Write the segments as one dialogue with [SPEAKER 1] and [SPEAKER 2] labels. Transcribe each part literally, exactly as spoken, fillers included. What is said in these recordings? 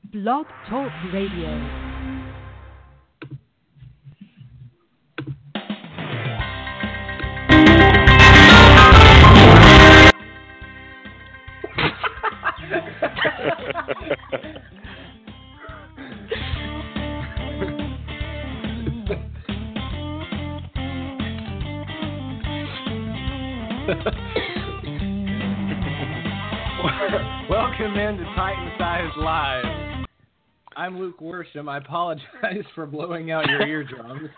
[SPEAKER 1] Blog Talk Radio.
[SPEAKER 2] Welcome into Titan Size Live. I'm Luke Worsham. I apologize for blowing out your eardrums.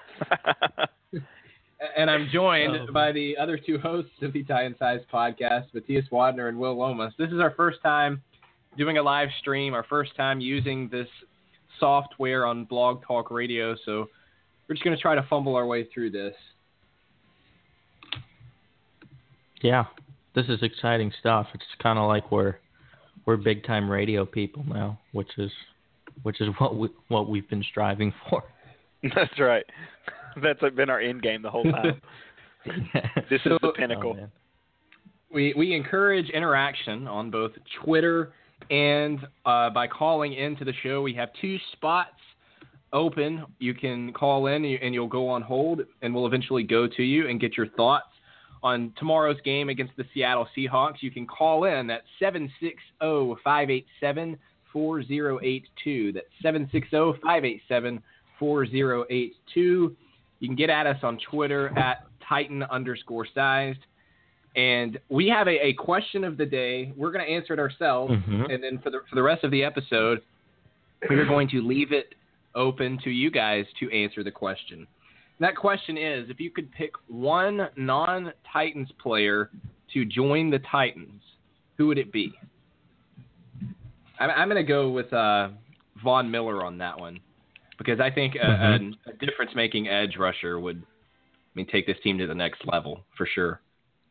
[SPEAKER 2] And I'm joined oh, by the other two hosts of the Titan Size podcast, Matthias Wadner and Will Lomas. This is our first time doing a live stream, our first time using this software on Blog Talk Radio, so we're just going to try to fumble our way through this.
[SPEAKER 3] Yeah, this is exciting stuff. It's kind of like we're we're big time radio people now, which is which is what we what we've been striving for.
[SPEAKER 4] That's right. That's been our end game the whole time. This
[SPEAKER 2] so,
[SPEAKER 4] is the pinnacle.
[SPEAKER 3] Oh,
[SPEAKER 2] we we encourage interaction on both Twitter and uh, by calling into the show. We have two spots open. You can call in and you'll go on hold, and we'll eventually go to you and get your thoughts on tomorrow's game against the Seattle Seahawks. You can call in at seven six zero, five eight seven, four zero eight two. That's seven six zero, five eight seven, four zero eight two. You can get at us on Twitter at Titan underscore sized. And we have a, a question of the day. We're going to answer it ourselves.
[SPEAKER 3] Mm-hmm.
[SPEAKER 2] And then for the, for the rest of the episode, we're going to leave it open to you guys to answer the question. That question is, if you could pick one non-Titans player to join the Titans, who would it be? I'm, I'm going to go with uh, Von Miller on that one, because I think a, mm-hmm. a, a difference-making edge rusher would, I mean, take this team to the next level for sure.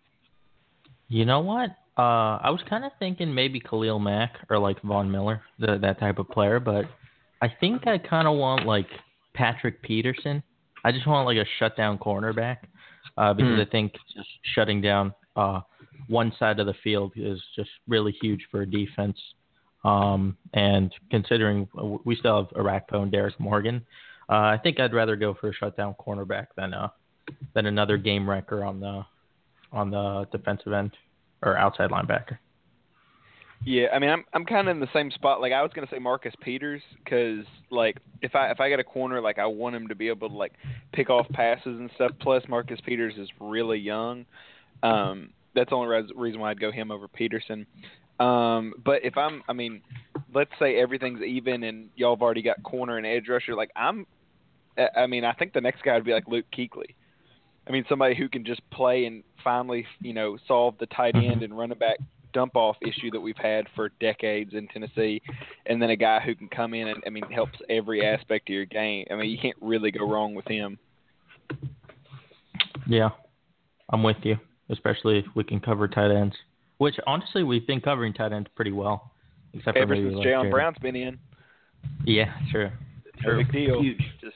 [SPEAKER 3] You know what? Uh, I was kind of thinking maybe Khalil Mack or like Von Miller, the, that type of player, but I think I kind of want like Patrick Peterson. I just want like a shutdown cornerback uh, because mm. I think just shutting down uh, one side of the field is just really huge for a defense. Um, and considering we still have Arakpo and Derek Morgan, uh, I think I'd rather go for a shutdown cornerback than uh, than another game wrecker on the on the defensive end or outside linebacker.
[SPEAKER 4] Yeah, I mean, I'm I'm kind of in the same spot. Like I was gonna say Marcus Peters, because like if I if I get a corner, like I want him to be able to like pick off passes and stuff. Plus Marcus Peters is really young. Um, that's the only res- reason why I'd go him over Peterson. Um, but if I'm, I mean, let's say everything's even and y'all have already got corner and edge rusher. Like I'm, I mean, I think the next guy would be like Luke Kuechly. I mean, somebody who can just play and finally, you know, solve the tight end and running back dump-off issue that we've had for decades in Tennessee, and then a guy who can come in and, I mean, helps every aspect of your game. I mean, you can't really go wrong with him.
[SPEAKER 3] Yeah, I'm with you, especially if we can cover tight ends, which, honestly, we've been covering tight ends pretty well. Except
[SPEAKER 4] Ever
[SPEAKER 3] for
[SPEAKER 4] since
[SPEAKER 3] like
[SPEAKER 4] Jaylen Brown's been in.
[SPEAKER 3] Yeah, true.
[SPEAKER 4] No big deal.
[SPEAKER 2] Huge. Just...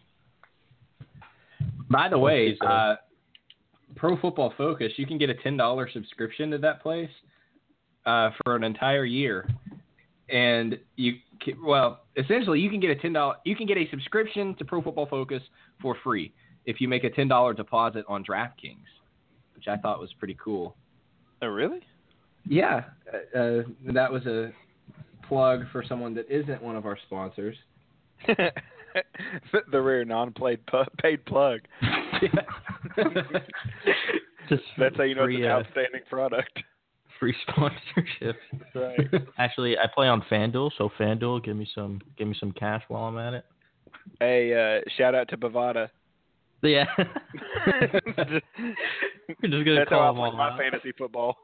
[SPEAKER 2] By the way, uh, Pro Football Focus, you can get a ten dollars subscription to that place uh, for an entire year. And you can, well, essentially you can get a ten dollars you can get a subscription to Pro Football Focus for free if you make a ten dollars deposit on DraftKings, which I thought was pretty cool.
[SPEAKER 4] Oh, really?
[SPEAKER 2] Yeah. Uh, that was a plug for someone that isn't one of our sponsors.
[SPEAKER 4] The rare non-paid paid plug.
[SPEAKER 3] Just
[SPEAKER 4] That's how you know
[SPEAKER 3] free,
[SPEAKER 4] it's an
[SPEAKER 3] uh,
[SPEAKER 4] outstanding product.
[SPEAKER 3] Free sponsorship.
[SPEAKER 4] That's right.
[SPEAKER 3] Actually, I play on FanDuel, so FanDuel, give me some, give me some cash while I'm at it.
[SPEAKER 4] Hey, uh, shout out to Bovada.
[SPEAKER 3] Yeah. We're just gonna
[SPEAKER 4] That's
[SPEAKER 3] call
[SPEAKER 4] how I
[SPEAKER 3] them
[SPEAKER 4] play
[SPEAKER 3] all
[SPEAKER 4] my
[SPEAKER 3] out.
[SPEAKER 4] fantasy football.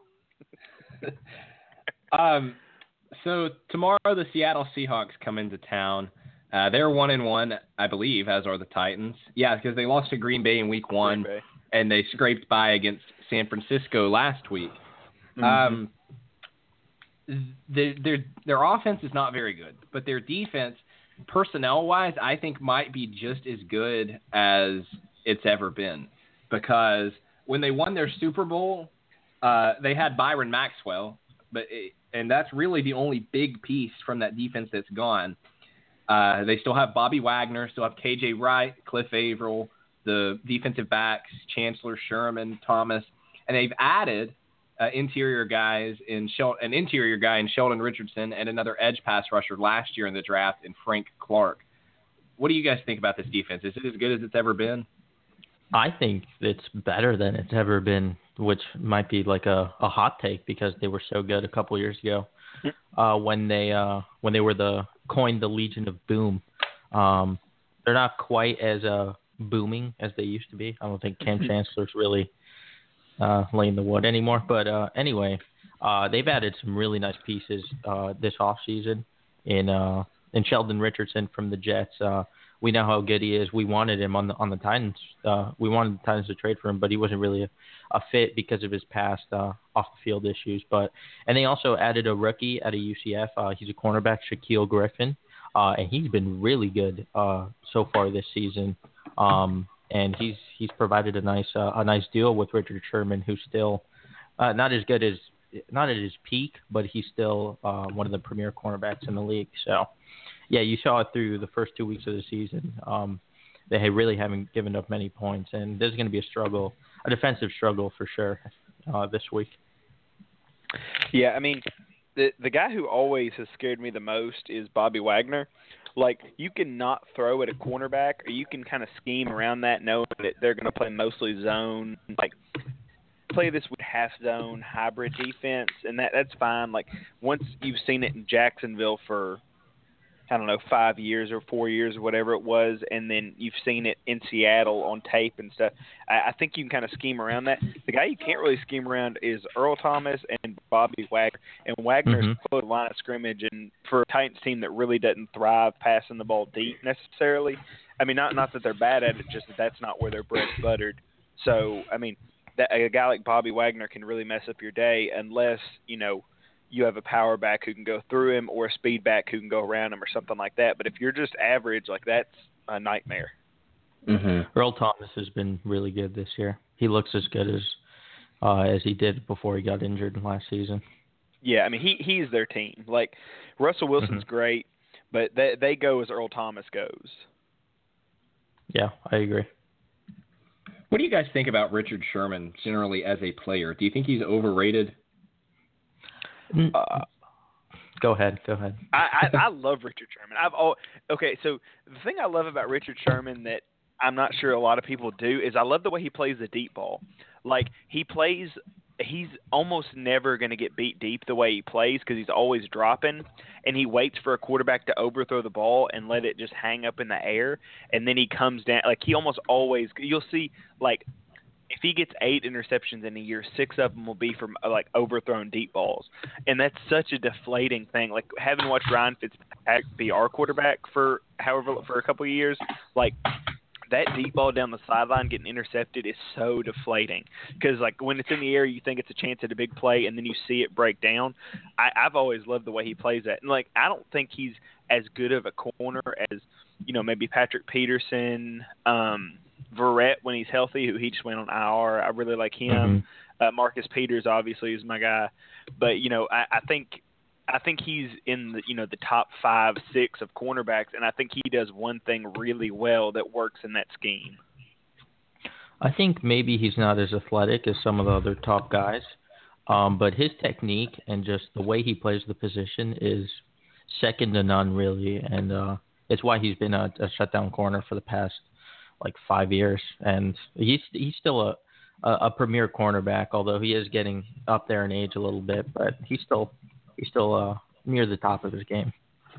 [SPEAKER 2] um, so tomorrow the Seattle Seahawks come into town. Uh, they're one and one, I believe, as are the Titans. Yeah, because they lost to Green Bay in Week One, and they scraped by against San Francisco last week.
[SPEAKER 4] Mm-hmm.
[SPEAKER 2] Um, their, their their offense is not very good, but their defense, personnel-wise, I think might be just as good as it's ever been. Because when they won their Super Bowl, uh, they had Byron Maxwell, but it, and that's really the only big piece from that defense that's gone. Uh, they still have Bobby Wagner, still have K J Wright, Cliff Averill, the defensive backs, Chancellor Sherman, Thomas, and they've added uh, interior guys in Shel- an interior guy in Sheldon Richardson and another edge pass rusher last year in the draft in Frank Clark. What do you guys think about this defense? Is it as good as it's ever been?
[SPEAKER 3] I think it's better than it's ever been, which might be like a, a hot take because they were so good a couple years ago uh, when they uh, when they were the coined the Legion of Boom. Um, they're not quite as uh, booming as they used to be. I don't think Cam Chancellor's really uh, laying the wood anymore. But uh, anyway, uh, they've added some really nice pieces uh, this offseason in uh, in Sheldon Richardson from the Jets. Uh, we know how good he is. We wanted him on the on the Titans. Uh, we wanted the Titans to trade for him, but he wasn't really a, a fit because of his past uh, off the field issues. But and they also added a rookie at a U C F. Uh, he's a cornerback, Shaquille Griffin, uh, and he's been really good uh, so far this season. Um, and he's he's provided a nice uh, a nice deal with Richard Sherman, who's still uh, not as good as not at his peak, but he's still uh, one of the premier cornerbacks in the league. So. Yeah, you saw it through the first two weeks of the season. Um, they really haven't given up many points, and there's going to be a struggle, a defensive struggle for sure uh, this week.
[SPEAKER 4] Yeah, I mean, the the guy who always has scared me the most is Bobby Wagner. Like, you can not throw at a cornerback, or you can kind of scheme around that, knowing that they're going to play mostly zone, like play this with half zone hybrid defense, and that that's fine. Like, once you've seen it in Jacksonville for I don't know, five years or four years or whatever it was, and then you've seen it in Seattle on tape and stuff. I, I think you can kind of scheme around that. The guy you can't really scheme around is Earl Thomas and Bobby Wagner. And Wagner's
[SPEAKER 3] Mm-hmm.
[SPEAKER 4] close to the line of scrimmage, and for a Titans team that really doesn't thrive passing the ball deep necessarily, I mean, not not that they're bad at it, just that that's not where their bread's buttered. So, I mean, that, a guy like Bobby Wagner can really mess up your day unless, you know, you have a power back who can go through him or a speed back who can go around him or something like that. But if you're just average, like, that's a nightmare.
[SPEAKER 2] Mm-hmm.
[SPEAKER 3] Earl Thomas has been really good this year. He looks as good as uh, as he did before he got injured last season.
[SPEAKER 4] Yeah, I mean, he he's their team. Like, Russell Wilson's
[SPEAKER 3] Mm-hmm.
[SPEAKER 4] great, but they, they go as Earl Thomas goes.
[SPEAKER 3] Yeah, I agree.
[SPEAKER 2] What do you guys think about Richard Sherman generally as a player? Do you think he's overrated?
[SPEAKER 4] Uh,
[SPEAKER 3] go ahead. Go ahead.
[SPEAKER 4] I, I, I love Richard Sherman. I've all okay. So the thing I love about Richard Sherman that I'm not sure a lot of people do is I love the way he plays the deep ball. Like, he plays, he's almost never going to get beat deep the way he plays because he's always dropping, and he waits for a quarterback to overthrow the ball and let it just hang up in the air, and then he comes down. Like, he almost always, you'll see, like, if he gets eight interceptions in a year, six of them will be from, like, overthrown deep balls. And that's such a deflating thing. Like, having watched Ryan Fitzpatrick be our quarterback for however for a couple of years, like, that deep ball down the sideline getting intercepted is so deflating. Because, like, when it's in the air, you think it's a chance at a big play, and then you see it break down. I, I've always loved the way he plays that. And, like, I don't think he's as good of a corner as, you know, maybe Patrick Peterson, um, Verrett when he's healthy, who he just went on I R. I really like him.
[SPEAKER 3] Mm-hmm.
[SPEAKER 4] Uh, Marcus Peters obviously is my guy, but you know I, I think I think he's in the you know the top five six of cornerbacks, and I think he does one thing really well that works in that scheme.
[SPEAKER 3] I think maybe he's not as athletic as some of the other top guys, um, but his technique and just the way he plays the position is second to none, really, and uh, it's why he's been a, a shutdown corner for the past like five years, and he's he's still a, a a premier cornerback, although he is getting up there in age a little bit, but he's still he's still uh, near the top of his game.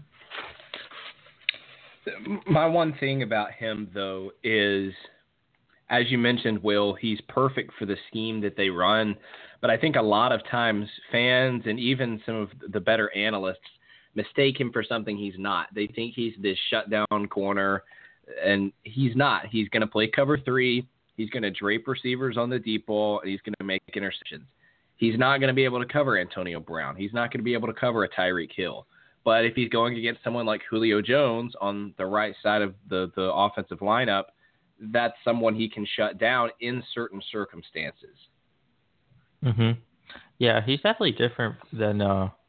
[SPEAKER 2] My one thing about him, though, is, as you mentioned, Will, he's perfect for the scheme that they run, but I think a lot of times fans and even some of the better analysts mistake him for something he's not. They think he's this shutdown corner, and he's not. He's going to play cover three. He's going to drape receivers on the deep ball, and he's going to make interceptions. He's not going to be able to cover Antonio Brown. He's not going to be able to cover a Tyreek Hill. But if he's going against someone like Julio Jones on the right side of the, the offensive lineup, that's someone he can shut down in certain circumstances.
[SPEAKER 3] Mhm. Yeah, he's definitely different than uh,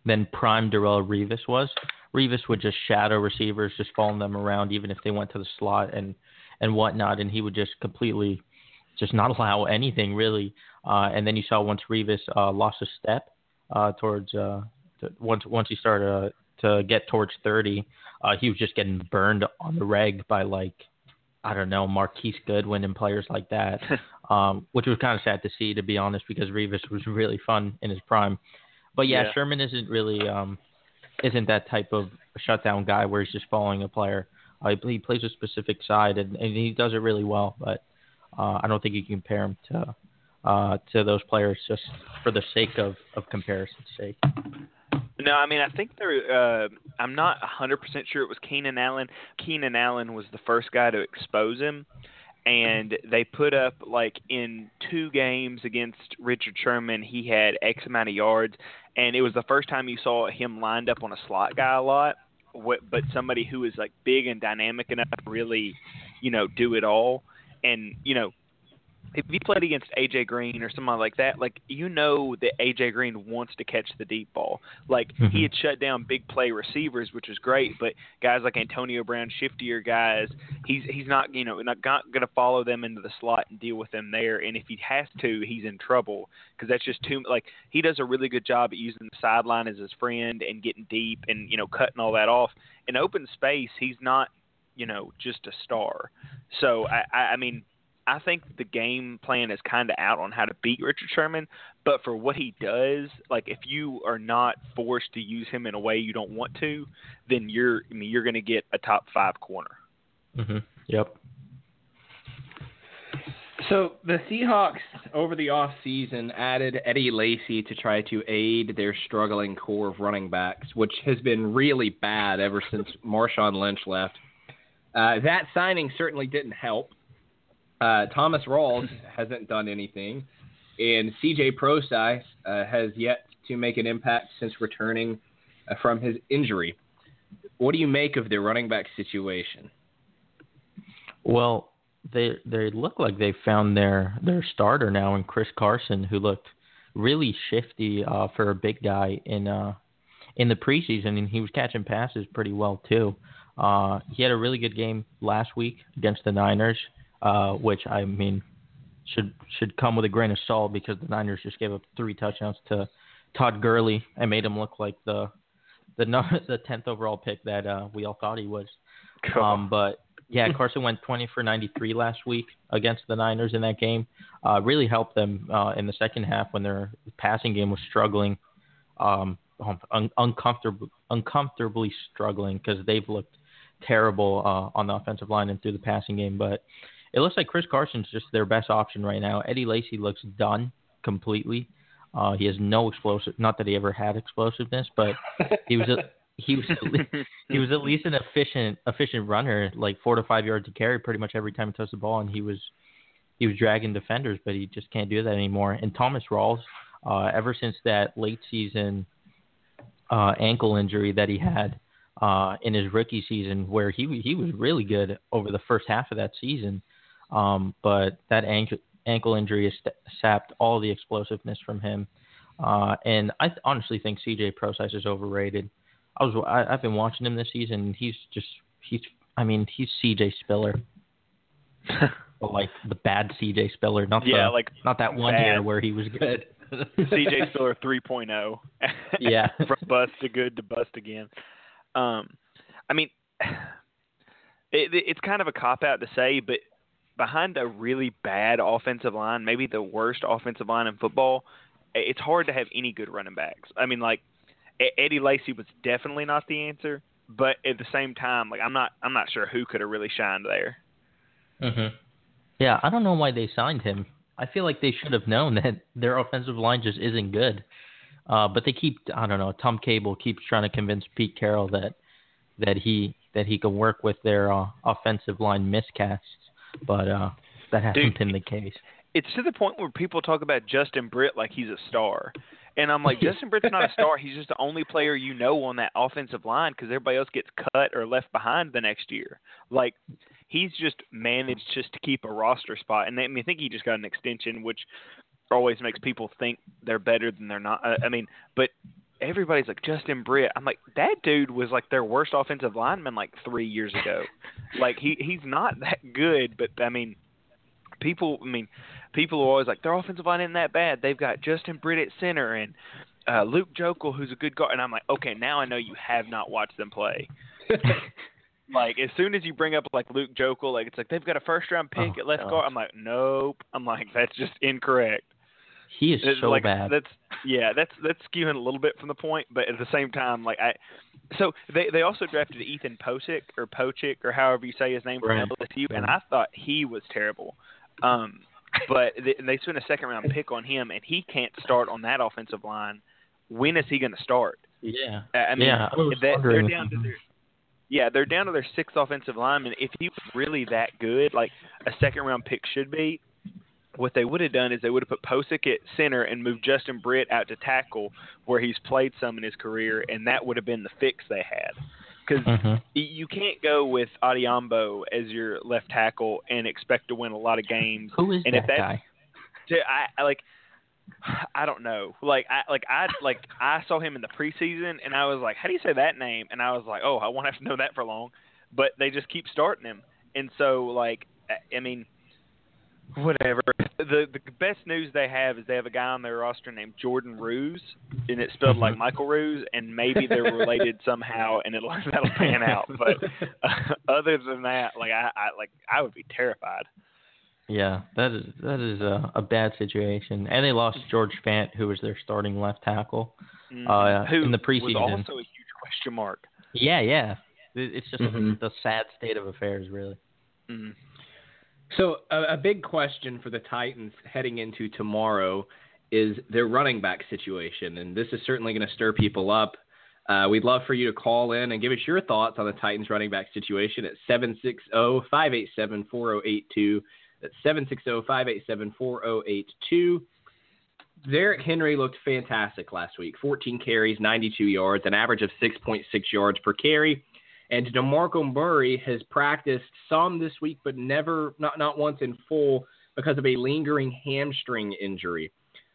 [SPEAKER 3] than prime Darrelle Revis was. Revis would just shadow receivers, just following them around, even if they went to the slot and, and whatnot, and he would just completely just not allow anything, really. Uh, and then you saw once Revis uh, lost a step uh, towards uh, to, once once he started uh, to get towards thirty, uh, he was just getting burned on the reg by, like, I don't know, Marquise Goodwin and players like that, um, which was kind of sad to see, to be honest, because Revis was really fun in his prime. But yeah,
[SPEAKER 4] Yeah.
[SPEAKER 3] Sherman isn't really um, isn't that type of shutdown guy where he's just following a player. Uh, he, he plays a specific side, and, and he does it really well. But uh, I don't think you can compare him to uh, to those players just for the sake of, of comparison's sake.
[SPEAKER 4] No, I mean, I think there. Uh, I'm not one hundred percent sure it was Keenan Allen. Keenan Allen was the first guy to expose him, and they put up, like, in two games against Richard Sherman, he had X amount of yards, and it was the first time you saw him lined up on a slot guy a lot, but somebody who is, like, big and dynamic enough to really, you know, do it all. And, you know, if he played against A J Green or someone like that, like, you know that A J Green wants to catch the deep ball. Like,
[SPEAKER 3] Mm-hmm.
[SPEAKER 4] he had shut down big play receivers, which was great, but guys like Antonio Brown, shiftier guys, he's he's not, you know, not going to follow them into the slot and deal with them there. And if he has to, he's in trouble because that's just too, like, he does a really good job at using the sideline as his friend and getting deep and, you know, cutting all that off. In open space, he's not, you know, just a star. So, I, I, I mean, I think the game plan is kind of out on how to beat Richard Sherman, but for what he does, like, if you are not forced to use him in a way you don't want to, then you're, I mean, you're going to get a top five corner.
[SPEAKER 3] Mm-hmm. Yep.
[SPEAKER 2] So the Seahawks over the offseason added Eddie Lacy to try to aid their struggling core of running backs, which has been really bad ever since Marshawn Lynch left. Uh, that signing certainly didn't help. Uh, Thomas Rawls hasn't done anything, and C J Prosise uh, has yet to make an impact since returning uh, from his injury. What do you make of their running back situation?
[SPEAKER 3] Well, they they look like they found their, their starter now in Chris Carson, who looked really shifty uh, for a big guy in uh, in the preseason, and he was catching passes pretty well too. Uh, he had a really good game last week against the Niners. Uh, which, I mean, should should come with a grain of salt because the Niners just gave up three touchdowns to Todd Gurley and made him look like the the the tenth overall pick that uh, we all thought he was.
[SPEAKER 4] Cool.
[SPEAKER 3] Um, but yeah, Carson went twenty for ninety-three last week against the Niners in that game. Uh, really helped them uh, in the second half when their passing game was struggling, um, un- uncomfortably uncomfortably struggling because they've looked terrible uh, on the offensive line and through the passing game, but. It looks like Chris Carson's just their best option right now. Eddie Lacy looks done completely. Uh, he has no explosive. Not that he ever had explosiveness, but he was a, he was he was at least an efficient efficient runner, like four to five yards to carry pretty much every time he touched the ball, and he was he was dragging defenders, but he just can't do that anymore. And Thomas Rawls, uh, ever since that late season uh, ankle injury that he had uh, in his rookie season, where he he was really good over the first half of that season. Um, but that ankle, ankle injury has st- sapped all the explosiveness from him. Uh, and I th- honestly think C J Prosise is overrated. I was, I, I've been watching him this season, and he's just, he's, I mean, he's C J Spiller. But like the bad C J Spiller, not
[SPEAKER 4] yeah,
[SPEAKER 3] the,
[SPEAKER 4] like
[SPEAKER 3] not that one
[SPEAKER 4] bad.
[SPEAKER 3] year where he was good.
[SPEAKER 4] C J Spiller three point oh.
[SPEAKER 3] Yeah.
[SPEAKER 4] From bust to good to bust again. Um, I mean, it, it's kind of a cop-out to say, but behind a really bad offensive line, maybe the worst offensive line in football, it's hard to have any good running backs. I mean, like, Eddie Lacy was definitely not the answer, but at the same time, like, I'm not I'm not sure who could have really shined there.
[SPEAKER 3] Mm-hmm. Yeah, I don't know why they signed him. I feel like they should have known that their offensive line just isn't good. Uh, but they keep, I don't know, Tom Cable keeps trying to convince Pete Carroll that that he that he can work with their uh, offensive line miscasts. But uh, that hasn't
[SPEAKER 4] Dude,
[SPEAKER 3] been the case.
[SPEAKER 4] It's to the point where people talk about Justin Britt like he's a star. And I'm like, Justin Britt's not a star. He's just the only player you know on that offensive line because everybody else gets cut or left behind the next year. Like, he's just managed just to keep a roster spot. And I mean, I think he just got an extension, which always makes people think they're better than they're not. I mean, but everybody's like Justin Britt. I'm like, that dude was like their worst offensive lineman like three years ago. like he he's not that good, but I mean, people. I mean, people are always like their offensive line isn't that bad. They've got Justin Britt at center and uh, Luke Jokel, who's a good guard. And I'm like, okay, now I know you have not watched them play. Like as soon as you bring up like Luke Jokel, like it's like they've got a first round pick
[SPEAKER 3] Oh,
[SPEAKER 4] at left
[SPEAKER 3] gosh.
[SPEAKER 4] guard. I'm like, nope. I'm like, that's just incorrect.
[SPEAKER 3] He is
[SPEAKER 4] It's
[SPEAKER 3] so
[SPEAKER 4] like,
[SPEAKER 3] bad.
[SPEAKER 4] That's yeah, that's that's skewing a little bit from the point, but at the same time, like I, so they they also drafted Ethan Pocic or Pocic or however you say his name from
[SPEAKER 3] Right.
[SPEAKER 4] L S U, and
[SPEAKER 3] Right.
[SPEAKER 4] I thought he was terrible. Um, but they, they spent a second round pick on him, and he can't start on that offensive line. When is he going to start?
[SPEAKER 3] Yeah.
[SPEAKER 4] I I mean,
[SPEAKER 3] yeah. I was
[SPEAKER 4] they, they're
[SPEAKER 3] wondering.
[SPEAKER 4] down to their yeah, they're down to their sixth offensive lineman. If he was really that good, like a second round pick should be, what they would have done is they would have put Pocic at center and moved Justin Britt out to tackle, where he's played some in his career, and that would have been the fix they had. Because
[SPEAKER 3] Mhm.
[SPEAKER 4] you can't go with Adiambo as your left tackle and expect to win a lot of games.
[SPEAKER 3] Who is
[SPEAKER 4] and
[SPEAKER 3] that
[SPEAKER 4] if that,
[SPEAKER 3] guy?
[SPEAKER 4] I, I like. I don't know. Like I like I like I saw him in the preseason and I was like, how do you say that name? And I was like, oh, I won't have to know that for long. But they just keep starting him, and so like I mean, whatever. The the best news they have is they have a guy on their roster named Jordan Ruse, and it's spelled like Michael Ruse, and maybe they're related somehow, and it'll that'll pan out. But uh, other than that, like I, I like I would be terrified.
[SPEAKER 3] Yeah, that is that is a, a bad situation. And they lost George Fant, who was their starting left tackle
[SPEAKER 4] Mm,
[SPEAKER 3] uh,
[SPEAKER 4] Who
[SPEAKER 3] in the
[SPEAKER 4] was
[SPEAKER 3] preseason.
[SPEAKER 4] also a huge question mark.
[SPEAKER 3] Yeah, yeah. It- It's just
[SPEAKER 2] Mhm.
[SPEAKER 3] the sad state of affairs, really.
[SPEAKER 4] Mm.
[SPEAKER 2] So a, a big question for the Titans heading into tomorrow is their running back situation, and this is certainly going to stir people up. Uh, we'd love for you to call in and give us your thoughts on the Titans running back situation at seven six zero, five eight seven, four zero eight two. That's seven six zero, five eight seven, four zero eight two. Derrick Henry looked fantastic last week. fourteen carries, ninety-two yards, an average of six point six yards per carry. And DeMarco Murray has practiced some this week, but never, not, not once in full because of a lingering hamstring injury.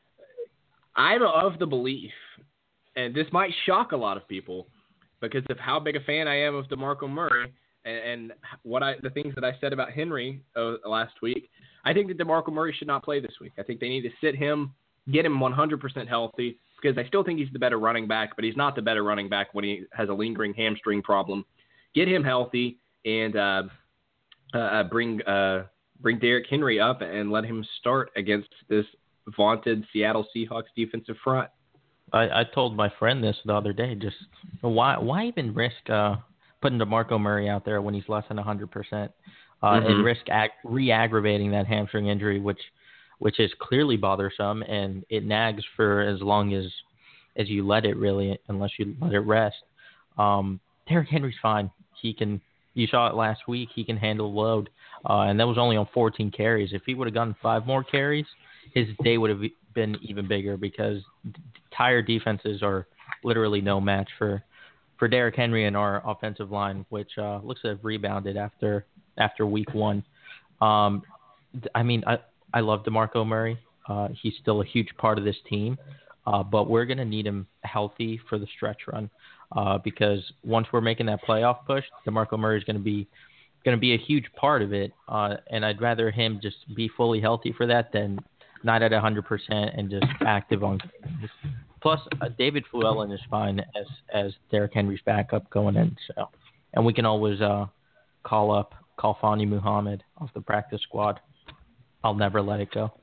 [SPEAKER 2] I'm of the belief, and this might shock a lot of people because of how big a fan I am of DeMarco Murray and, and what I, the things that I said about Henry uh, last week. I think that DeMarco Murray should not play this week. I think they need to sit him, get him one hundred percent healthy, because I still think he's the better running back, but he's not the better running back when he has a lingering hamstring problem. Get him healthy and uh, uh, bring uh, bring Derrick Henry up and let him start against this vaunted Seattle Seahawks defensive front.
[SPEAKER 3] I, I told my friend this the other day. Just why why even risk uh, putting DeMarco Murray out there when he's less than one hundred percent uh,
[SPEAKER 2] Mhm.
[SPEAKER 3] and risk ag- re-aggravating that hamstring injury, which which is clearly bothersome, and it nags for as long as as you let it, really, unless you let it rest. Um, Derrick Henry's fine. He can. You saw it last week. He can handle the load, uh, and that was only on fourteen carries. If he would have gotten five more carries, his day would have been even bigger because tired defenses are literally no match for for Derrick Henry and our offensive line, which uh, looks to have rebounded after after week one. Um, I mean, I I love DeMarco Murray. Uh, he's still a huge part of this team, uh, but we're going to need him healthy for the stretch run uh, because once we're making that playoff push, DeMarco Murray is going to be going to be a huge part of it, uh, and I'd rather him just be fully healthy for that than not at one hundred percent and just active on. Plus, uh, David Fluellen is fine as as Derrick Henry's backup going in, so and we can always uh, call up Khalfani Muhammad off the practice squad. I'll never let it go.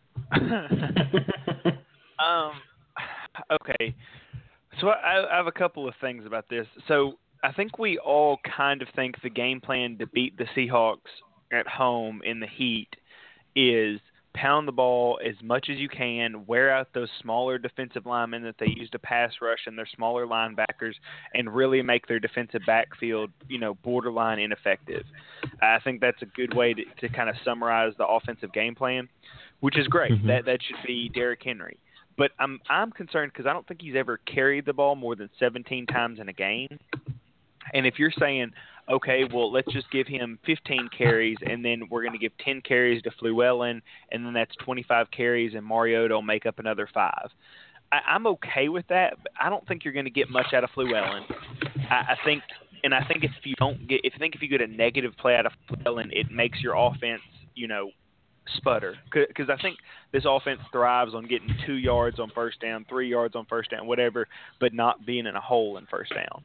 [SPEAKER 4] um, okay. So I, I have a couple of things about this. So I think we all kind of think the game plan to beat the Seahawks at home in the heat is pound the ball as much as you can, wear out those smaller defensive linemen that they use to pass rush and their smaller linebackers, and really make their defensive backfield, you know, borderline ineffective. I think that's a good way to, to kind of summarize the offensive game plan, which is great.
[SPEAKER 3] Mm-hmm.
[SPEAKER 4] That that should be Derrick Henry. But I'm I'm concerned because I don't think he's ever carried the ball more than seventeen times in a game. And if you're saying, okay, well, let's just give him fifteen carries, and then we're going to give ten carries to Fluellen, and then that's twenty-five carries, and Mariota will make up another five. I, I'm okay with that, but I don't think you're going to get much out of Fluellen. I, I think, and I think if you don't get, if I think if you get a negative play out of Fluellen, it makes your offense, you know, sputter. Because I think this offense thrives on getting two yards on first down, three yards on first down, whatever, but not being in a hole in first down.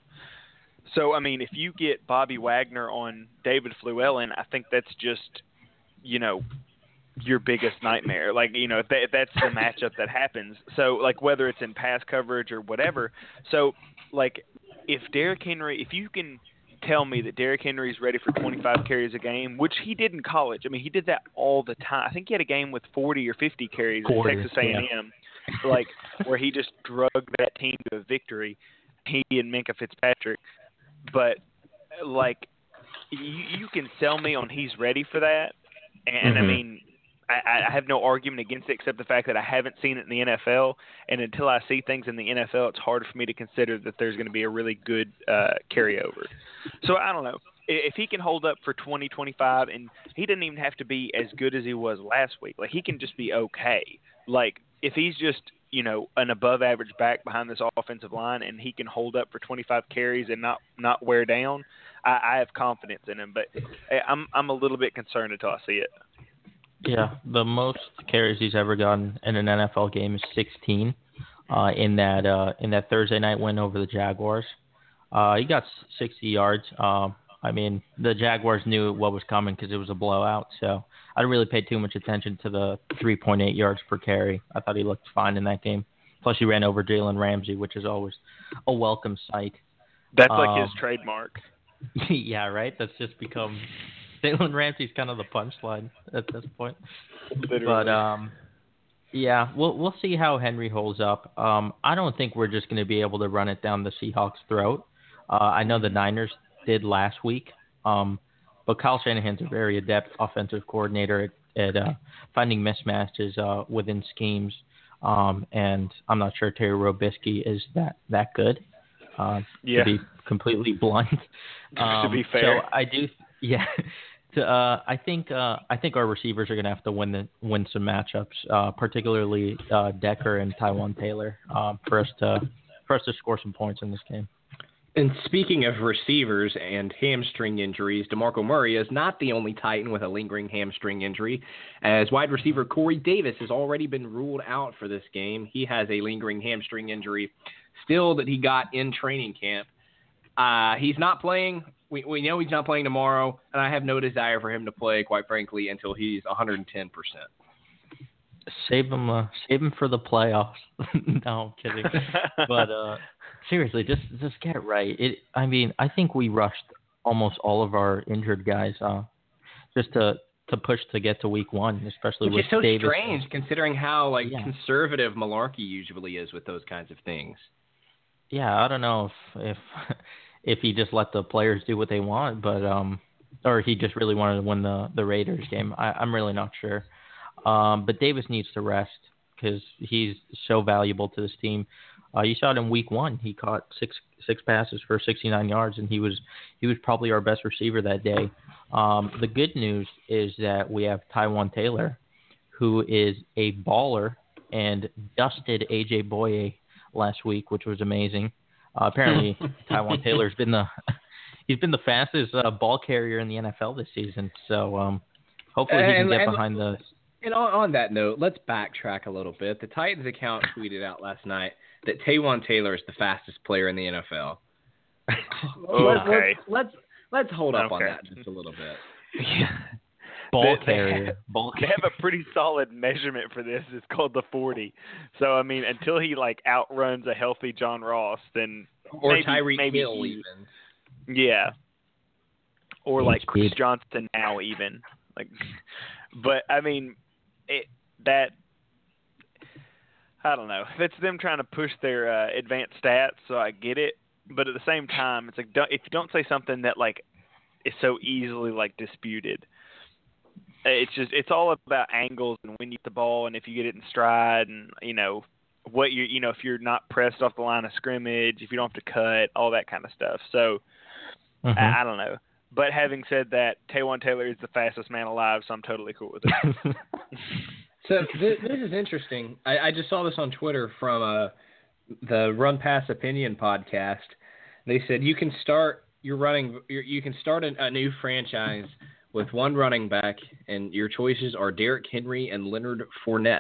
[SPEAKER 4] So, I mean, if you get Bobby Wagner on David Fluellen, I think that's just, you know, your biggest nightmare. Like, you know, if, that, if that's the matchup that happens. So, like, whether it's in pass coverage or whatever. So, like, if Derrick Henry, if you can tell me that Derrick Henry is ready for twenty-five carries a game, which he did in college. I mean, he did that all the time. I think he had a game with forty or fifty carries
[SPEAKER 3] forty,
[SPEAKER 4] at Texas A and M, yeah. like, where he just drug that team to a victory, he and Minkah Fitzpatrick. But, like, you, you can sell me on he's ready for that. And, mm-hmm. I mean, I, I have no argument against it except the fact that I haven't seen it in the N F L. And until I see things in the N F L, it's hard for me to consider that there's going to be a really good uh, carryover. So, I don't know. If he can hold up for twenty, twenty-five, and he doesn't even have to be as good as he was last week. Like, he can just be okay. Like, if he's just – you know, an above-average back behind this offensive line, and he can hold up for twenty-five carries and not, not wear down, I, I have confidence in him. But I'm I'm a little bit concerned until I see it.
[SPEAKER 3] Yeah, the most carries he's ever gotten in an N F L game is sixteen. Uh, in that uh, in that Thursday night win over the Jaguars, uh, he got sixty yards. Um, I mean, the Jaguars knew what was coming because it was a blowout, so I didn't really pay too much attention to the three point eight yards per carry. I thought he looked fine in that game. Plus, he ran over Jalen Ramsey, which is always a welcome sight.
[SPEAKER 4] That's
[SPEAKER 3] um,
[SPEAKER 4] like his trademark.
[SPEAKER 3] Yeah, right? That's just become – Jalen Ramsey's kind of the punchline at this point.
[SPEAKER 4] Literally.
[SPEAKER 3] But, um, yeah, we'll, we'll see how Henry holds up. Um, I don't think we're just going to be able to run it down the Seahawks' throat. Uh, I know the Niners – did last week, um, but Kyle Shanahan's a very adept offensive coordinator at, at uh, finding mismatches uh, within schemes, um, and I'm not sure Terry Robisky is that that good. Uh,
[SPEAKER 4] yeah.
[SPEAKER 3] To be completely blunt. Um,
[SPEAKER 4] to be fair,
[SPEAKER 3] so I do, yeah. To, uh, I think uh, I think our receivers are going to have to win the win some matchups, uh, particularly uh, Decker and Taywan Taylor, um, for us to for us to score some points in this game.
[SPEAKER 2] And speaking of receivers and hamstring injuries, DeMarco Murray is not the only Titan with a lingering hamstring injury, as wide receiver Corey Davis has already been ruled out for this game. He has a lingering hamstring injury still that he got in training camp. Uh, he's not playing. We, we know he's not playing tomorrow, and I have no desire for him to play, quite frankly, until he's one hundred ten percent.
[SPEAKER 3] Save him, uh, save him for the playoffs. No, I'm kidding. But uh, seriously, just just get it right. It. I mean, I think we rushed almost all of our injured guys, uh, just to to push to get to week one, especially
[SPEAKER 2] Which
[SPEAKER 3] with
[SPEAKER 2] is so
[SPEAKER 3] Davis.
[SPEAKER 2] strange, considering how like
[SPEAKER 3] yeah.
[SPEAKER 2] conservative Malarkey usually is with those kinds of things.
[SPEAKER 3] Yeah, I don't know if if if he just let the players do what they want, but um, or he just really wanted to win the the Raiders game. I, I'm really not sure. Um, but Davis needs to rest because he's so valuable to this team. Uh, you saw it in week one. He caught six six passes for sixty-nine yards, and he was he was probably our best receiver that day. Um, the good news is that we have Taywan Taylor, who is a baller and dusted A J Boye last week, which was amazing. Uh, apparently, Taywan Taylor's been the he's been the fastest uh, ball carrier in the N F L this season. So um, hopefully he can
[SPEAKER 2] and,
[SPEAKER 3] get
[SPEAKER 2] and,
[SPEAKER 3] behind the.
[SPEAKER 2] And on, on that note, let's backtrack a little bit. The Titans account tweeted out last night that Taywan Taylor is the fastest player in the N F L.
[SPEAKER 4] Okay.
[SPEAKER 2] Let's, let's let's hold up
[SPEAKER 4] okay.
[SPEAKER 2] on that just a little bit.
[SPEAKER 4] Yeah.
[SPEAKER 3] Ball
[SPEAKER 4] they,
[SPEAKER 3] carrier.
[SPEAKER 4] They have,
[SPEAKER 3] Ball
[SPEAKER 4] they have a pretty solid measurement for this. It's called the forty. So I mean, until he like outruns a healthy John Ross, then
[SPEAKER 2] or
[SPEAKER 4] maybe,
[SPEAKER 2] Tyreek
[SPEAKER 4] maybe
[SPEAKER 2] Hill
[SPEAKER 4] he,
[SPEAKER 2] even.
[SPEAKER 4] Yeah. Or
[SPEAKER 3] Speed.
[SPEAKER 4] like Chris Johnson now even. Like, but I mean, it that I don't know. It's them trying to push their uh, advanced stats, so I get it. But at the same time, it's like don't, if you don't say something that like is so easily like disputed, it's just it's all about angles and when you get the ball and if you get it in stride and you know what you you know if you're not pressed off the line of scrimmage, if you don't have to cut, all that kind of stuff. So
[SPEAKER 3] Mm-hmm.
[SPEAKER 4] I, I don't know. But having said that, Taywan Taylor is the fastest man alive, so I'm totally cool with it.
[SPEAKER 2] So this, this is interesting. I, I just saw this on Twitter from uh, the Run Pass Opinion podcast. They said you can start your running. Your, you can start a, a new franchise with one running back, and your choices are Derrick Henry and Leonard Fournette.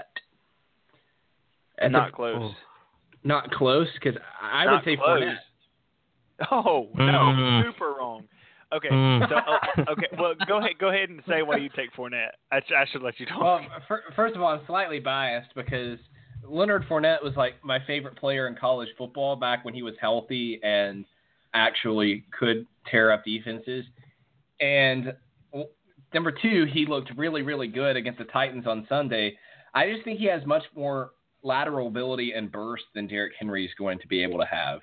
[SPEAKER 4] And not close.
[SPEAKER 2] Oh, not close, because I
[SPEAKER 4] not
[SPEAKER 2] would say
[SPEAKER 4] close.
[SPEAKER 2] Fournette.
[SPEAKER 4] Oh no,
[SPEAKER 3] Mm.
[SPEAKER 4] super wrong. Okay,
[SPEAKER 3] Mm.
[SPEAKER 4] so uh, okay, well go ahead, go ahead and say why you take Fournette. I, sh- I should let you talk.
[SPEAKER 2] Well, f- first of all, I'm slightly biased because Leonard Fournette was like my favorite player in college football back when he was healthy and actually could tear up defenses. And w- number two, he looked really, really good against the Titans on Sunday. I just think he has much more lateral ability and burst than Derrick Henry is going to be able to have.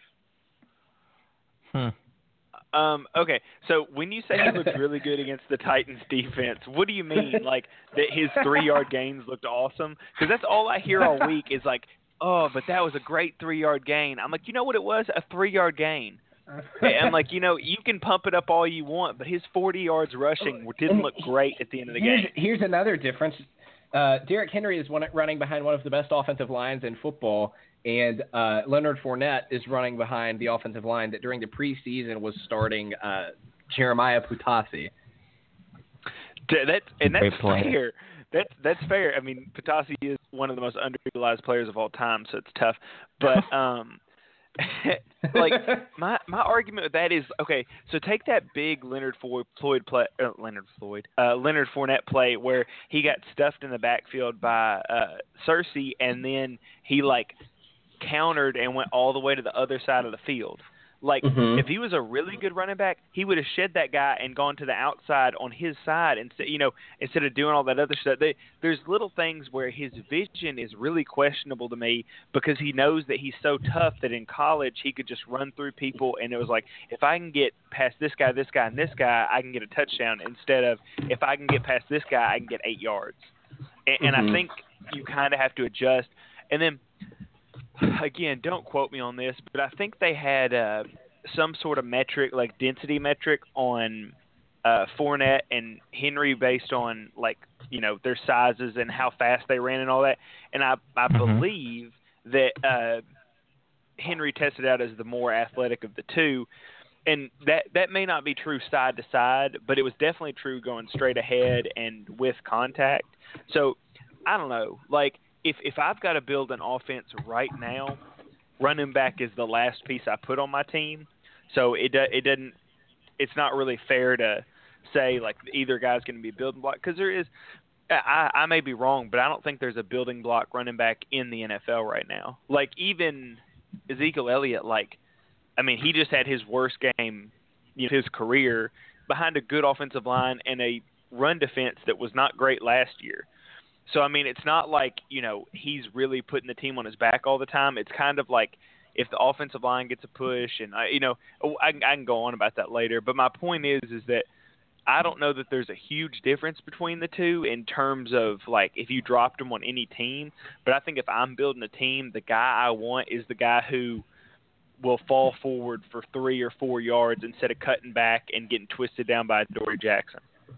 [SPEAKER 3] Hmm.
[SPEAKER 4] Um, okay, so when you say he looked really good against the Titans defense, what do you mean? Like that his three-yard gains looked awesome? Because that's all I hear all week is like, oh, but that was a great three-yard gain. I'm like, you know what it was? A three-yard gain. And I'm like, you know, you can pump it up all you want, but his forty yards rushing didn't look great at the end of the
[SPEAKER 2] here's,
[SPEAKER 4] game.
[SPEAKER 2] Here's another difference. Uh, Derrick Henry is one, running behind one of the best offensive lines in football, and uh, Leonard Fournette is running behind the offensive line that during the preseason was starting uh, Jeremiah Poutasi.
[SPEAKER 4] That's and that's
[SPEAKER 3] Great player.
[SPEAKER 4] fair. That's that's fair. I mean, Poutasi is one of the most underutilized players of all time, so it's tough. But um, like my my argument with that is okay. So take that big Leonard Floyd play, uh, Leonard Floyd, uh, Leonard Fournette play where he got stuffed in the backfield by uh, Cersei, and then he like countered and went all the way to the other side of the field. Like,
[SPEAKER 2] Mhm.
[SPEAKER 4] if he was a really good running back, he would have shed that guy and gone to the outside on his side instead, you know, instead of doing all that other stuff. They, there's little things where his vision is really questionable to me because he knows that he's so tough that in college he could just run through people, and it was like, if I can get past this guy, this guy, and this guy, I can get a touchdown, instead of if I can get past this guy, I can get eight yards. And, and
[SPEAKER 2] Mhm.
[SPEAKER 4] I think you kind of have to adjust. And then, again, don't quote me on this, but I think they had uh, some sort of metric, like density metric, on uh, Fournette and Henry based on, like, you know, their sizes and how fast they ran and all that. And I, I
[SPEAKER 3] Mhm.
[SPEAKER 4] believe that uh, Henry tested out as the more athletic of the two. And that, that may not be true side to side, but it was definitely true going straight ahead and with contact. So, I don't know. Like, If if I've got to build an offense right now, running back is the last piece I put on my team. So it do, it doesn't it's not really fair to say like either guy's going to be a building block, because there is. I, I may be wrong, but I don't think there's a building block running back in the N F L right now. Like even Ezekiel Elliott, like I mean, he just had his worst game, you know, his career behind a good offensive line and a run defense that was not great last year. So, I mean, it's not like, you know, he's really putting the team on his back all the time. It's kind of like if the offensive line gets a push, and, I, you know, I, I can go on about that later. But my point is, is that I don't know that there's a huge difference between the two in terms of, like, if you dropped them on any team. But I think if I'm building a team, the guy I want is the guy who will fall forward for three or four yards instead of cutting back and getting twisted down by Dory Jackson.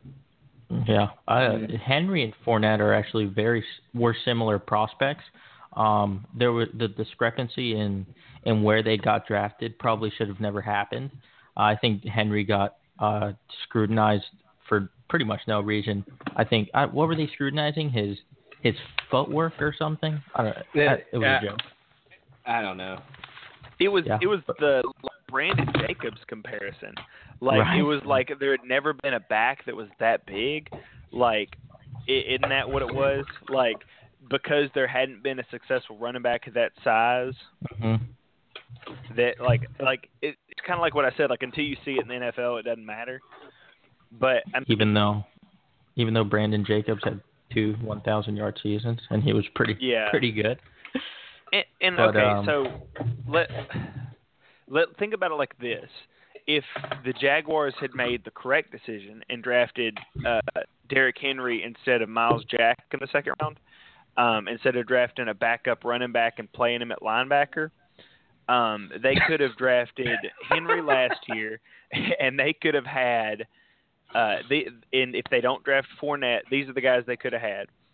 [SPEAKER 3] Yeah, uh, Henry and Fournette are actually very were similar prospects. Um, there was the discrepancy in in where they got drafted probably should have never happened. Uh, I think Henry got uh, scrutinized for pretty much no reason. I think uh, what were they scrutinizing, his his footwork or something? I don't,
[SPEAKER 2] Yeah,
[SPEAKER 3] it was
[SPEAKER 2] yeah.
[SPEAKER 3] a joke.
[SPEAKER 2] I don't know.
[SPEAKER 4] It was
[SPEAKER 3] Yeah.
[SPEAKER 4] it was the Brandon Jacobs comparison. Like
[SPEAKER 3] Right.
[SPEAKER 4] it was like there had never been a back that was that big. Like, i- isn't that what it was? Like because there hadn't been a successful running back of that size.
[SPEAKER 3] hmm
[SPEAKER 4] That like like it, it's kind of like what I said. Like until you see it in the N F L, it doesn't matter. But I mean,
[SPEAKER 3] Even though, even though Brandon Jacobs had two one thousand yard seasons and he was pretty
[SPEAKER 4] Yeah.
[SPEAKER 3] pretty good.
[SPEAKER 4] And, and
[SPEAKER 3] But,
[SPEAKER 4] okay,
[SPEAKER 3] um,
[SPEAKER 4] so let let think about it like this: if the Jaguars had made the correct decision and drafted uh, Derrick Henry instead of Miles Jack in the second round, um, instead of drafting a backup running back and playing him at linebacker, um, they could have drafted Henry last year, and they could have had. Uh, they, and if they don't draft Fournette, these are the guys they could have had.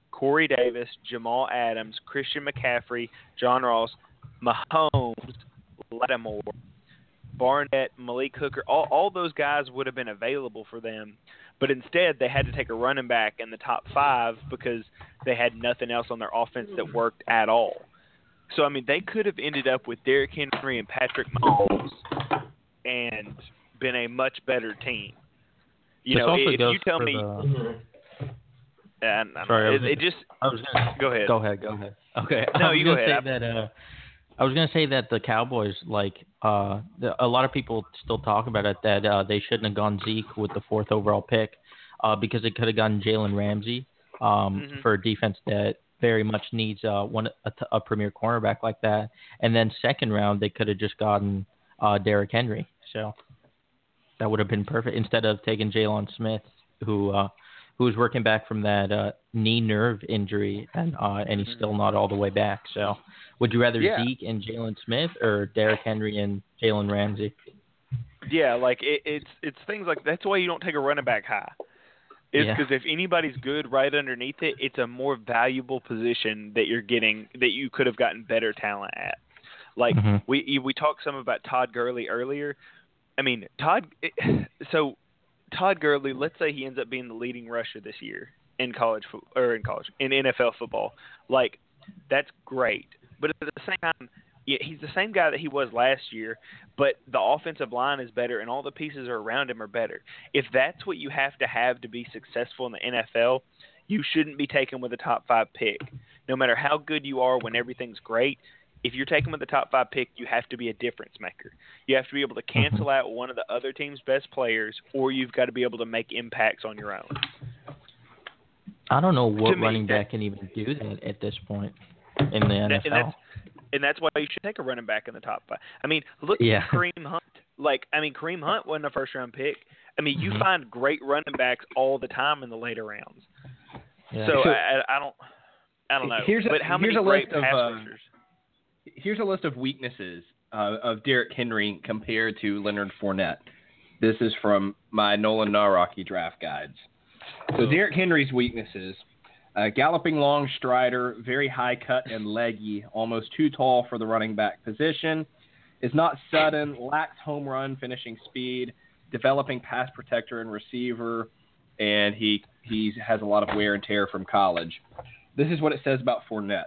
[SPEAKER 4] Corey Davis, Jamal Adams, Christian McCaffrey, John Ross, Mahomes, Lattimore, Barnett, Malik Hooker, all, all those guys would have been available for them. But instead, they had to take a running back in the top five because they had nothing else on their offense that worked at all. So, I mean, they could have ended up with Derrick Henry and Patrick Mahomes and been a much better team. You
[SPEAKER 3] This
[SPEAKER 4] know,
[SPEAKER 3] also
[SPEAKER 4] if
[SPEAKER 3] goes
[SPEAKER 4] you tell
[SPEAKER 3] for
[SPEAKER 4] me,
[SPEAKER 3] the-
[SPEAKER 4] and, and
[SPEAKER 3] Sorry, I
[SPEAKER 4] it,
[SPEAKER 3] was
[SPEAKER 4] it just
[SPEAKER 3] I was gonna,
[SPEAKER 4] go ahead.
[SPEAKER 3] Go ahead. Go ahead. Okay.
[SPEAKER 4] No,
[SPEAKER 3] I was
[SPEAKER 4] you go
[SPEAKER 3] gonna
[SPEAKER 4] ahead.
[SPEAKER 3] Say that, uh, I was gonna say that the Cowboys, like, uh, the, a lot of people still talk about it that uh, they shouldn't have gone Zeke with the fourth overall pick, uh, because they could have gotten Jalen Ramsey, um,
[SPEAKER 4] Mhm.
[SPEAKER 3] for a defense that very much needs uh one a, a premier cornerback like that, and then second round they could have just gotten uh Derrick Henry. So that would have been perfect instead of taking Jalen Smith, who uh, who was working back from that uh, knee nerve injury, and uh, and he's still not all the way back. So, would you rather
[SPEAKER 4] Yeah.
[SPEAKER 3] Zeke and Jalen Smith or Derrick Henry and Jalen Ramsey?
[SPEAKER 4] Yeah, like it, it's it's things like that's why you don't take a running back high. Is
[SPEAKER 3] Yeah.
[SPEAKER 4] because if anybody's good right underneath it, it's a more valuable position that you're getting that you could have gotten better talent at. Like
[SPEAKER 3] Mhm.
[SPEAKER 4] we we talked some about Todd Gurley earlier. I mean Todd. So Todd Gurley, let's say he ends up being the leading rusher this year in college fo- or in college in N F L football. Like that's great, but at the same time, yeah, he's the same guy that he was last year, but the offensive line is better and all the pieces around him are better. If that's what you have to have to be successful in the N F L, you shouldn't be taken with a top five pick. No matter how good you are when everything's great, if you're taken with the top five pick, you have to be a difference maker. You have to be able to cancel
[SPEAKER 3] Mhm.
[SPEAKER 4] out one of the other team's best players, or you've got to be able to make impacts on your own.
[SPEAKER 3] I don't know what
[SPEAKER 4] To me,
[SPEAKER 3] running
[SPEAKER 4] that-
[SPEAKER 3] back can even do that at this point in the N F L.
[SPEAKER 4] And that's, and that's why you should take a running back in the top five. I mean, look
[SPEAKER 3] Yeah.
[SPEAKER 4] at Kareem Hunt. Like, I mean, Kareem Hunt wasn't a first-round pick. I mean, you
[SPEAKER 3] Mhm.
[SPEAKER 4] find great running backs all the time in the later rounds.
[SPEAKER 3] Yeah.
[SPEAKER 4] So,
[SPEAKER 2] So-
[SPEAKER 4] I, I don't, I don't know.
[SPEAKER 2] Here's a-
[SPEAKER 4] but how
[SPEAKER 2] here's
[SPEAKER 4] many
[SPEAKER 2] a
[SPEAKER 4] great
[SPEAKER 2] list of,
[SPEAKER 4] pass
[SPEAKER 2] uh,
[SPEAKER 4] rushers?
[SPEAKER 2] Here's a list of weaknesses uh, of Derrick Henry compared to Leonard Fournette. This is from my Nolan Naraki draft guides. So Derrick Henry's weaknesses: uh, galloping long strider, very high cut and leggy, almost too tall for the running back position, is not sudden, lacks home run finishing speed, developing pass protector and receiver, and he he has a lot of wear and tear from college. This is what it says about Fournette.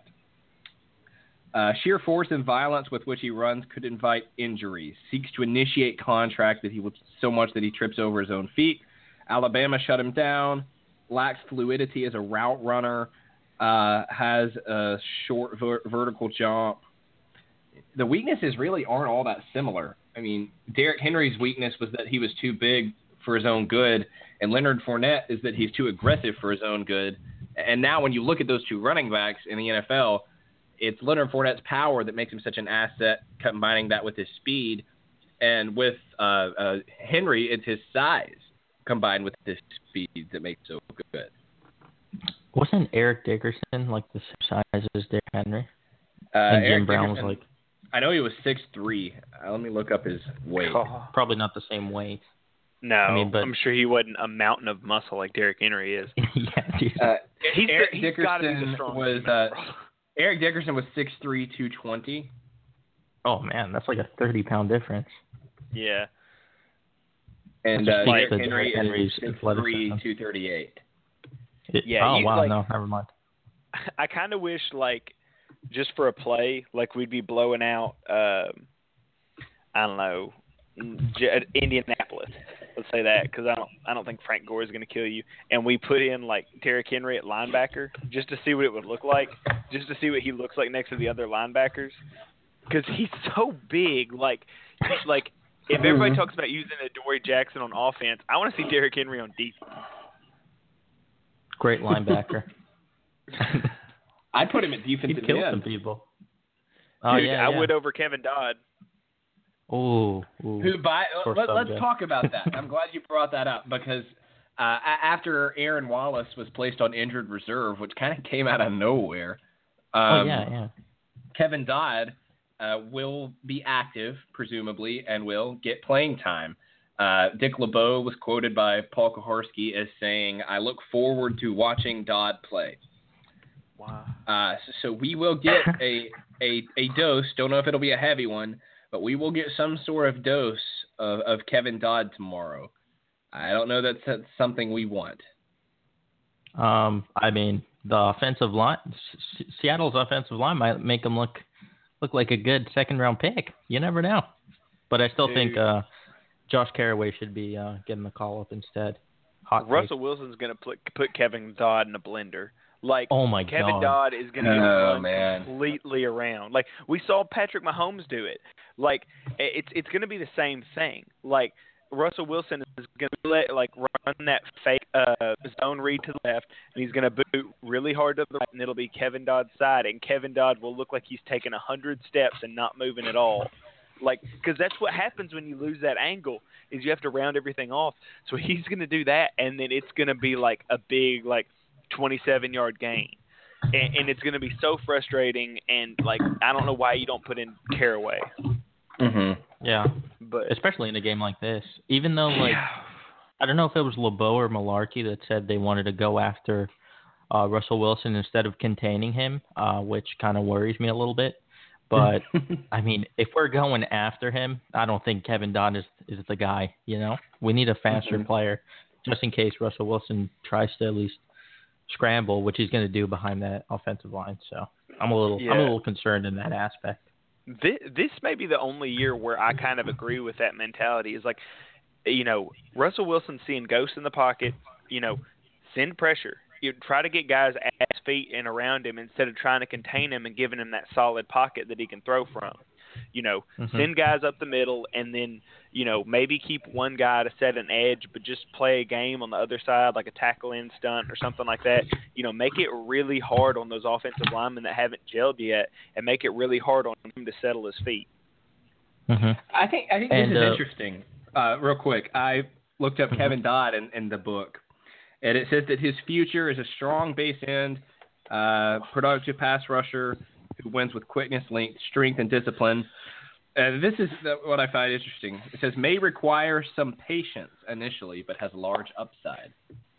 [SPEAKER 2] Uh, sheer force and violence with which he runs could invite injuries. Seeks to initiate contact that he would so much that he trips over his own feet. Alabama shut him down. Lacks fluidity as a route runner. Uh, has a short ver- vertical jump. The weaknesses really aren't all that similar. I mean, Derrick Henry's weakness was that he was too big for his own good, and Leonard Fournette is that he's too aggressive for his own good. And now when you look at those two running backs in the N F L, it's Leonard Fournette's power that makes him such an asset, combining that with his speed. And with uh, uh, Henry, it's his size combined with his speed that makes him so good.
[SPEAKER 3] Wasn't Eric Dickerson like the same size as Derrick Henry?
[SPEAKER 2] Uh,
[SPEAKER 3] and Jim
[SPEAKER 2] Eric
[SPEAKER 3] Brown
[SPEAKER 2] Dickerson,
[SPEAKER 3] was like
[SPEAKER 2] I know he was six three. Uh, let me look up his weight.
[SPEAKER 4] Oh,
[SPEAKER 3] probably not the same weight.
[SPEAKER 4] no,
[SPEAKER 3] I mean, but-
[SPEAKER 4] I'm sure he wasn't a mountain of muscle like Derrick Henry is.
[SPEAKER 3] yeah, dude.
[SPEAKER 2] Uh,
[SPEAKER 4] He's the-
[SPEAKER 2] Eric
[SPEAKER 4] he's gotta be the
[SPEAKER 2] Dickerson
[SPEAKER 4] strongest
[SPEAKER 2] was
[SPEAKER 4] in the
[SPEAKER 2] uh,
[SPEAKER 4] world.
[SPEAKER 2] Eric Dickerson was six three, two twenty.
[SPEAKER 3] Oh man, that's like a thirty pound difference.
[SPEAKER 4] Yeah.
[SPEAKER 2] And
[SPEAKER 3] Just
[SPEAKER 2] uh,
[SPEAKER 3] speaks
[SPEAKER 2] Derrick
[SPEAKER 3] to
[SPEAKER 2] Henry
[SPEAKER 3] Derrick Henry's
[SPEAKER 2] is six three,
[SPEAKER 3] athleticism.
[SPEAKER 2] two thirty-eight.
[SPEAKER 3] It-
[SPEAKER 4] Yeah,
[SPEAKER 3] Oh
[SPEAKER 4] you,
[SPEAKER 3] wow,
[SPEAKER 4] like-
[SPEAKER 3] no, never mind.
[SPEAKER 4] I kind of wish, like, just for a play, like we'd be blowing out, um, I don't know, J- Indianapolis. Let's say that because I don't, I don't think Frank Gore is going to kill you. And we put in like Derrick Henry at linebacker just to see what it would look like, just to see what he looks like next to the other linebackers, because he's so big. Like, he's like if everybody talks about using Adoree Jackson on offense, I want to see Derrick Henry on defense.
[SPEAKER 3] Great linebacker.
[SPEAKER 2] I'd put him at defensive
[SPEAKER 3] He'd kill some
[SPEAKER 2] end.
[SPEAKER 3] people. Oh
[SPEAKER 4] Dude,
[SPEAKER 3] yeah,
[SPEAKER 4] I
[SPEAKER 3] yeah.
[SPEAKER 4] would over Kevin Dodd.
[SPEAKER 3] Ooh, ooh.
[SPEAKER 2] Who by
[SPEAKER 3] Sore
[SPEAKER 2] let, let's
[SPEAKER 3] subject.
[SPEAKER 2] talk about that. I'm glad you brought that up because uh, a- after Aaron Wallace was placed on injured reserve, which kind of came out of nowhere. Um,
[SPEAKER 3] Oh yeah, yeah.
[SPEAKER 2] Kevin Dodd uh, will be active, presumably, and will get playing time. Uh, Dick LeBeau was quoted by Paul Kaharski as saying, "I look forward to watching Dodd play."
[SPEAKER 4] Wow.
[SPEAKER 2] Uh, so, so we will get a, a a dose. Don't know if it'll be a heavy one, but we will get some sort of dose of, of Kevin Dodd tomorrow. I don't know that that's something we want.
[SPEAKER 3] Um, I mean, the offensive line, S- Seattle's offensive line might make them look look like a good second round pick. You never know. But I still
[SPEAKER 4] Dude.
[SPEAKER 3] think uh, Josh Caraway should be uh, getting the call up instead. Hot
[SPEAKER 4] Russell
[SPEAKER 3] take.
[SPEAKER 4] Wilson's going to put put Kevin Dodd in a blender. Like,
[SPEAKER 3] Oh my
[SPEAKER 4] Kevin
[SPEAKER 3] God.
[SPEAKER 4] Dodd is going to
[SPEAKER 2] Oh,
[SPEAKER 4] run
[SPEAKER 2] man.
[SPEAKER 4] completely around. Like, we saw Patrick Mahomes do it. Like, i- it's it's going to be the same thing. Like, Russell Wilson is going to let like run that fake uh, zone read to the left, and he's going to boot really hard to the right, and it'll be Kevin Dodd's side, and Kevin Dodd will look like he's taken a hundred steps and not moving at all. Like, because that's what happens when you lose that angle is you have to round everything off. So he's going to do that, and then it's going to be like a big like twenty-seven yard gain, and, and it's going to be so frustrating. And like, I don't know why you don't put in Caraway,
[SPEAKER 2] Mm-hmm.
[SPEAKER 3] Yeah,
[SPEAKER 4] but
[SPEAKER 3] especially in a game like this. Even though, like,
[SPEAKER 4] yeah.
[SPEAKER 3] I don't know if it was LeBeau or Malarkey that said they wanted to go after uh, Russell Wilson instead of containing him, uh, which kind of worries me a little bit. But, I mean, if we're going after him, I don't think Kevin Dodd is, is the guy, you know? We need a faster
[SPEAKER 2] Mhm.
[SPEAKER 3] player just in case Russell Wilson tries to at least scramble, which he's going to do behind that offensive line. So I'm a little
[SPEAKER 4] Yeah.
[SPEAKER 3] I'm a little concerned in that aspect.
[SPEAKER 4] This, this may be the only year where I kind of agree with that mentality. Is like, you know, Russell Wilson seeing ghosts in the pocket. You know, send pressure. You try to get guys at his feet and around him instead of trying to contain him and giving him that solid pocket that he can throw from. You know,
[SPEAKER 3] Mhm.
[SPEAKER 4] send guys up the middle and then, you know, maybe keep one guy to set an edge, but just play a game on the other side, like a tackle in stunt or something like that. You know, make it really hard on those offensive linemen that haven't gelled yet, and make it really hard on him to settle his feet.
[SPEAKER 3] Mhm.
[SPEAKER 2] I think I think this
[SPEAKER 3] And,
[SPEAKER 2] is
[SPEAKER 3] uh,
[SPEAKER 2] interesting. Uh, real quick, I looked up
[SPEAKER 3] Mhm.
[SPEAKER 2] Kevin Dodd in, in the book, and it says that his future is a strong base end, uh, productive pass rusher who wins with quickness, length, strength, and discipline. And this is the, what I find interesting. It says may require some patience initially, but has large upside.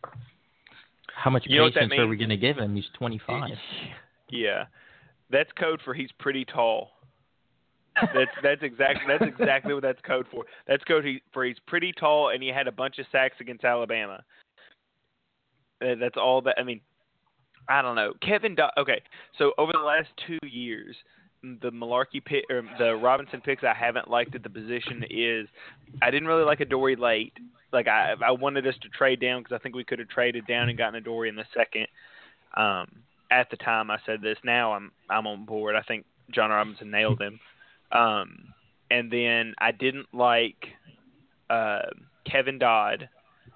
[SPEAKER 3] How much
[SPEAKER 4] You know what that
[SPEAKER 3] patience are we
[SPEAKER 4] means?
[SPEAKER 3] going to give him? He's twenty-five.
[SPEAKER 4] Yeah, that's code for he's pretty tall. That's that's exactly that's exactly what that's code for. That's code he, for he's pretty tall and he had a bunch of sacks against Alabama. Uh, That's all that I mean. I don't know. Kevin Do- okay, so over the last two years, the Malarkey pick or the Robinson picks I haven't liked at the position is I didn't really like Adoree late. Like I I wanted us to trade down because I think we could have traded down and gotten Adoree in the second. Um, at the time I said this. Now I'm I'm on board. I think John Robinson nailed him. Um, and then I didn't like uh, Kevin Dodd.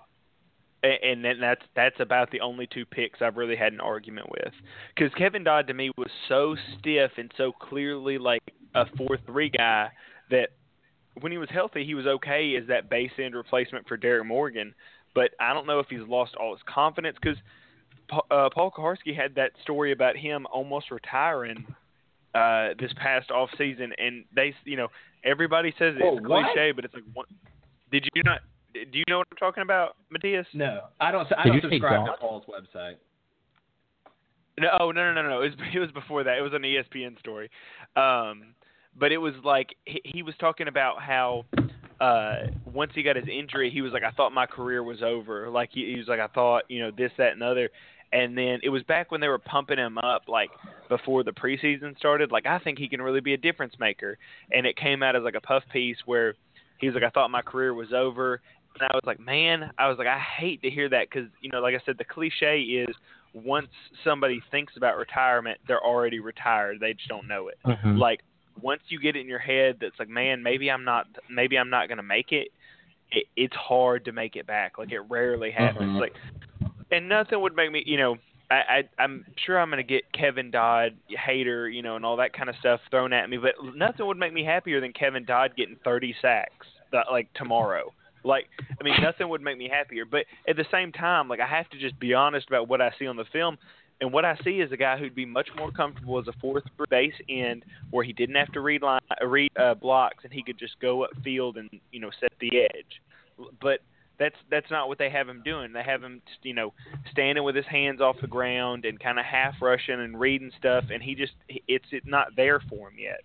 [SPEAKER 4] And then that's that's about the only two picks I've really had an argument with, because Kevin Dodd to me was so stiff and so clearly like a four three guy that when he was healthy he was okay as that base end replacement for Derek Morgan, but I don't know if he's lost all his confidence because uh, Paul Kaharski had that story about him almost retiring uh, this past off season, and they you know everybody says it's
[SPEAKER 2] Oh,
[SPEAKER 4] a
[SPEAKER 2] what?
[SPEAKER 4] cliche, but it's like one, did you not? Do you know what I'm talking about, Matthias?
[SPEAKER 2] No, I don't. I
[SPEAKER 3] Did
[SPEAKER 2] don't
[SPEAKER 3] you say
[SPEAKER 2] subscribe to
[SPEAKER 3] Dodd?
[SPEAKER 2] Paul's website.
[SPEAKER 4] No, oh, no, no, no, no. It was, it was before that. It was an E S P N story. Um, but it was like he, he was talking about how uh, once he got his injury, he was like, I thought my career was over. Like he, he was like, I thought, you know, this, that, and the other. And then it was back when they were pumping him up, like before the preseason started. Like I think he can really be a difference maker. And it came out as like a puff piece where he was like, I thought my career was over. And I was like, man, I was like, I hate to hear that because, you know, like I said, the cliche is once somebody thinks about retirement, they're already retired. They just don't know it.
[SPEAKER 3] Mhm.
[SPEAKER 4] Like once you get it in your head that's like, man, maybe I'm not, maybe I'm not going to make it, it. It's hard to make it back. Like it rarely happens.
[SPEAKER 2] Mhm.
[SPEAKER 4] Like, and nothing would make me, you know, I, I I'm sure I'm going to get Kevin Dodd hater, you know, and all that kind of stuff thrown at me, but nothing would make me happier than Kevin Dodd getting thirty sacks that, like tomorrow. Like, I mean, nothing would make me happier. But at the same time, like, I have to just be honest about what I see on the film. And what I see is a guy who'd be much more comfortable as a fourth base end where he didn't have to read, line, read uh, blocks and he could just go upfield and, you know, set the edge. But That's that's not what they have him doing. They have him, you know, standing with his hands off the ground and kind of half rushing and reading stuff, and he just it's it's not there for him yet.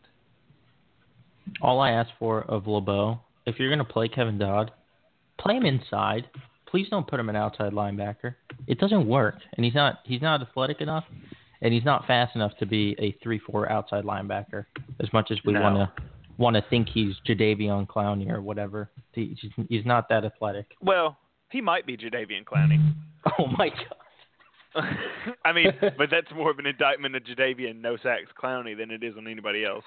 [SPEAKER 3] All I ask for of LeBeau, if you're going to play Kevin Dodd, play him inside. Please don't put him an outside linebacker. It doesn't work, and he's not he's not athletic enough, and he's not fast enough to be a three four outside linebacker. As much as we
[SPEAKER 4] No.
[SPEAKER 3] want to want to think he's Jadeveon Clowney or whatever, he, he's not that athletic.
[SPEAKER 4] Well, he might be Jadeveon Clowney.
[SPEAKER 3] Oh my God.
[SPEAKER 4] I mean, but that's more of an indictment of Jadeveon no sacks Clowney than it is on anybody else.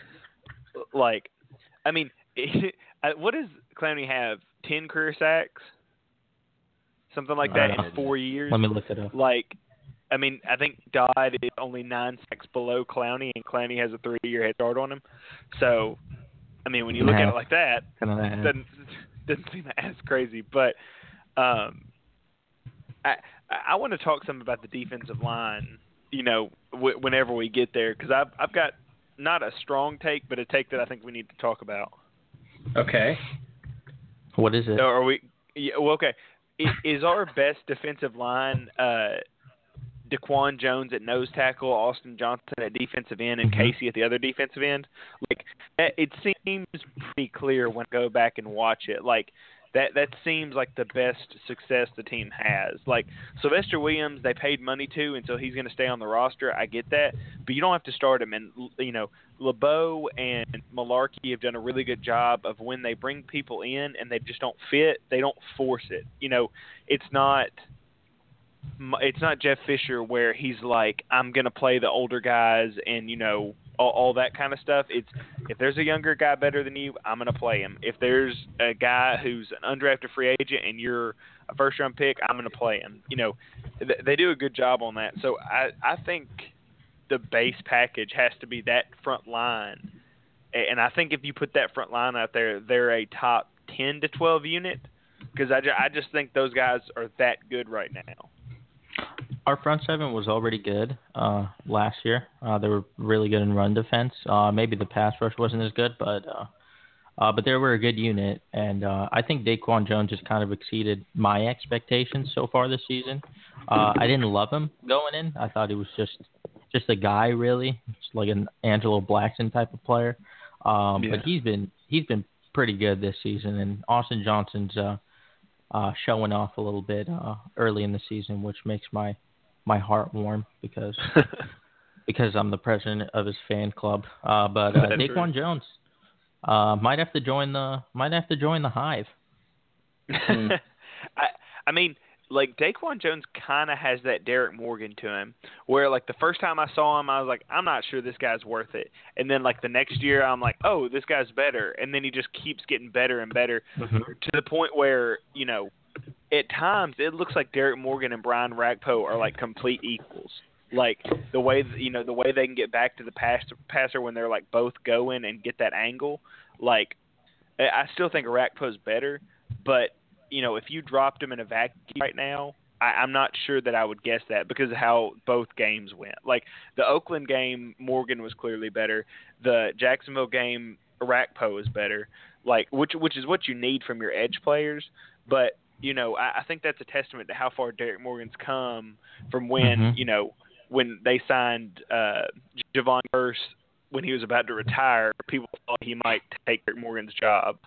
[SPEAKER 4] Like, I mean, what does Clowney have? Ten career sacks, something like that in four years.
[SPEAKER 3] Let me look it up.
[SPEAKER 4] Like, I mean, I think Dodd is only nine sacks below Clowney, and Clowney has a three-year head start on him. So, I mean, when you look at it like that, it doesn't doesn't seem as crazy. But um, I I want to talk some about the defensive line. You know, w- whenever we get there, because I've I've got not a strong take, but a take that I think we need to talk about.
[SPEAKER 2] Okay.
[SPEAKER 3] What is it?
[SPEAKER 4] Are we? Yeah, well, okay. Is, is our best defensive line uh, Daquan Jones at nose tackle, Austin Johnson at defensive end, and
[SPEAKER 3] Mm-hmm.
[SPEAKER 4] Casey at the other defensive end? Like, it seems pretty clear when I go back and watch it. Like, that that seems like the best success the team has. Like, Sylvester Williams, they paid money to, and so he's going to stay on the roster. I get that, but you don't have to start him. And, you know, LeBeau and Malarkey have done a really good job of when they bring people in and they just don't fit, they don't force it. You know, it's not it's not Jeff Fisher where he's like, I'm going to play the older guys and, you know, all, all that kind of stuff. It's if there's a younger guy better than you, I'm going to play him. If there's a guy who's an undrafted free agent and you're a first-round pick, I'm going to play him. You know, th- they do a good job on that. So I, I think the base package has to be that front line. And I think if you put that front line out there, they're a top ten to twelve unit because I, ju- I just think those guys are that good right now.
[SPEAKER 3] Our front seven was already good uh, last year. Uh, they were really good in run defense. Uh, maybe the pass rush wasn't as good, but uh, uh, but they were a good unit. And uh, I think Daquan Jones has kind of exceeded my expectations so far this season. Uh, I didn't love him going in. I thought he was just just a guy, really, just like an Angelo Blackson type of player. Um,
[SPEAKER 4] Yeah.
[SPEAKER 3] But he's been he's been pretty good this season. And Austin Johnson's uh, uh, showing off a little bit uh, early in the season, which makes my my heart warm because because I'm the president of his fan club. Uh, but uh, Daquan Jones uh, might have to join the might have to join the Hive.
[SPEAKER 4] I I mean, like Daquan Jones kind of has that Derek Morgan to him, where like the first time I saw him, I was like, I'm not sure this guy's worth it. And then like the next year, I'm like, oh, this guy's better. And then he just keeps getting better and better
[SPEAKER 3] Mm-hmm.
[SPEAKER 4] to the point where, you know, at times it looks like Derek Morgan and Brian Ragpo are like complete equals. Like the way you know the way they can get back to the pass, passer when they're like both going and get that angle. Like I still think Ragpo's better, but you know if you dropped him in a vacuum right now, I, I'm not sure that I would guess that because of how both games went. Like the Oakland game, Morgan was clearly better. The Jacksonville game, Ragpo is better. Like which which is what you need from your edge players, but you know, I, I think that's a testament to how far Derek Morgan's come from when,
[SPEAKER 3] Mm-hmm.
[SPEAKER 4] you know, when they signed uh, Javon Curse when he was about to retire. People thought he might take Derek Morgan's job.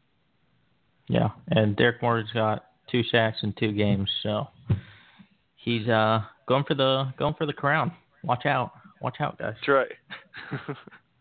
[SPEAKER 3] Yeah, and Derek Morgan's got two sacks in two games, so he's uh, going for the going for the crown. Watch out, watch out, guys.
[SPEAKER 4] That's right.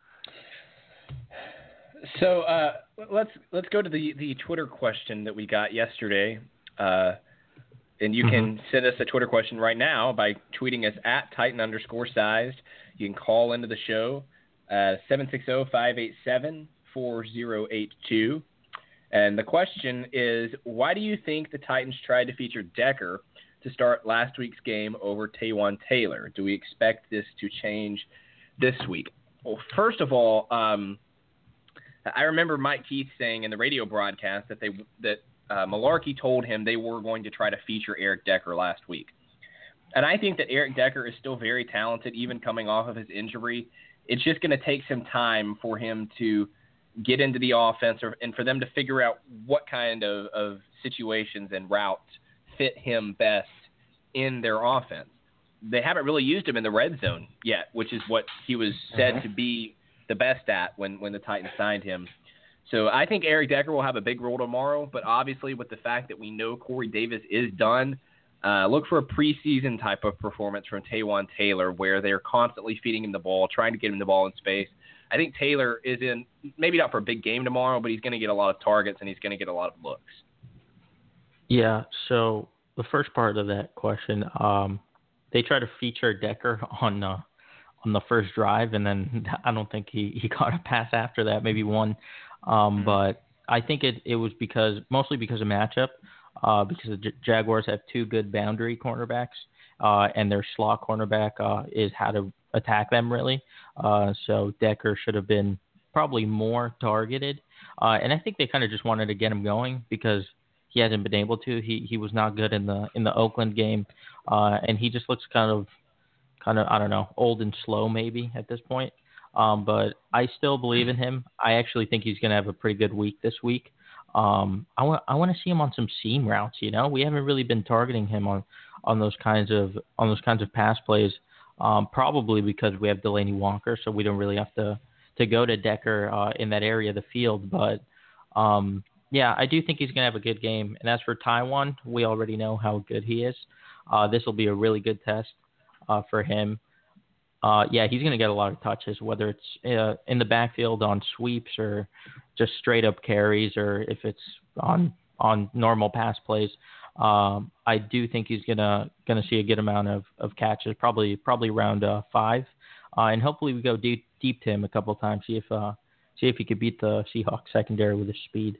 [SPEAKER 2] So uh, let's let's go to the, the Twitter question that we got yesterday, uh, and you can send us a Twitter question right now by tweeting us at Titan underscore sized. You can call into the show uh, seven six zero, five eight seven, four zero eight two, and the question is, why do you think the Titans tried to feature Decker to start last week's game over Taywan Taylor? Do we expect this to change this week? Well, first of all, um, I remember Mike Keith saying in the radio broadcast that they that uh, Malarkey told him they were going to try to feature Eric Decker last week. And I think that Eric Decker is still very talented, even coming off of his injury. It's just going to take some time for him to get into the offense, or, and for them to figure out what kind of, of situations and routes fit him best in their offense. They haven't really used him in the red zone yet, which is what he was said uh-huh. to be the best at when, when the Titans signed him. So I think Eric Decker will have a big role tomorrow, but obviously with the fact that we know Corey Davis is done, uh, look for a preseason type of performance from Taywan Taylor where they're constantly feeding him the ball, trying to get him the ball in space. I think Taylor is in, maybe not for a big game tomorrow, but he's going to get a lot of targets and he's going to get a lot of looks.
[SPEAKER 3] Yeah, so the first part of that question, um, they try to feature Decker on uh, on the first drive, and then I don't think he, he caught a pass after that, maybe one. Um, but I think it, it was because mostly because of matchup, uh, because the J- Jaguars have two good boundary cornerbacks, uh, and their slot cornerback uh, is how to attack them really. Uh, so Decker should have been probably more targeted, uh, and I think they kind of just wanted to get him going because he hasn't been able to. He he was not good in the in the Oakland game, uh, and he just looks kind of kind of I don't know old and slow maybe at this point. Um, but I still believe in him. I actually think he's going to have a pretty good week this week. Um, I want I want to see him on some seam routes. You know, we haven't really been targeting him on, on those kinds of on those kinds of pass plays. Um, probably because we have Delaney Walker, so we don't really have to to go to Decker uh, in that area of the field. But um, yeah, I do think he's going to have a good game. And as for Taywan, we already know how good he is. Uh, this will be a really good test uh, for him. Uh, yeah, he's going to get a lot of touches, whether it's uh, in the backfield on sweeps or just straight up carries, or if it's on on normal pass plays. Um, I do think he's gonna gonna see a good amount of, of catches, probably probably around uh, five, uh, and hopefully we go deep deep to him a couple of times, see if uh, see if he could beat the Seahawks secondary with his speed.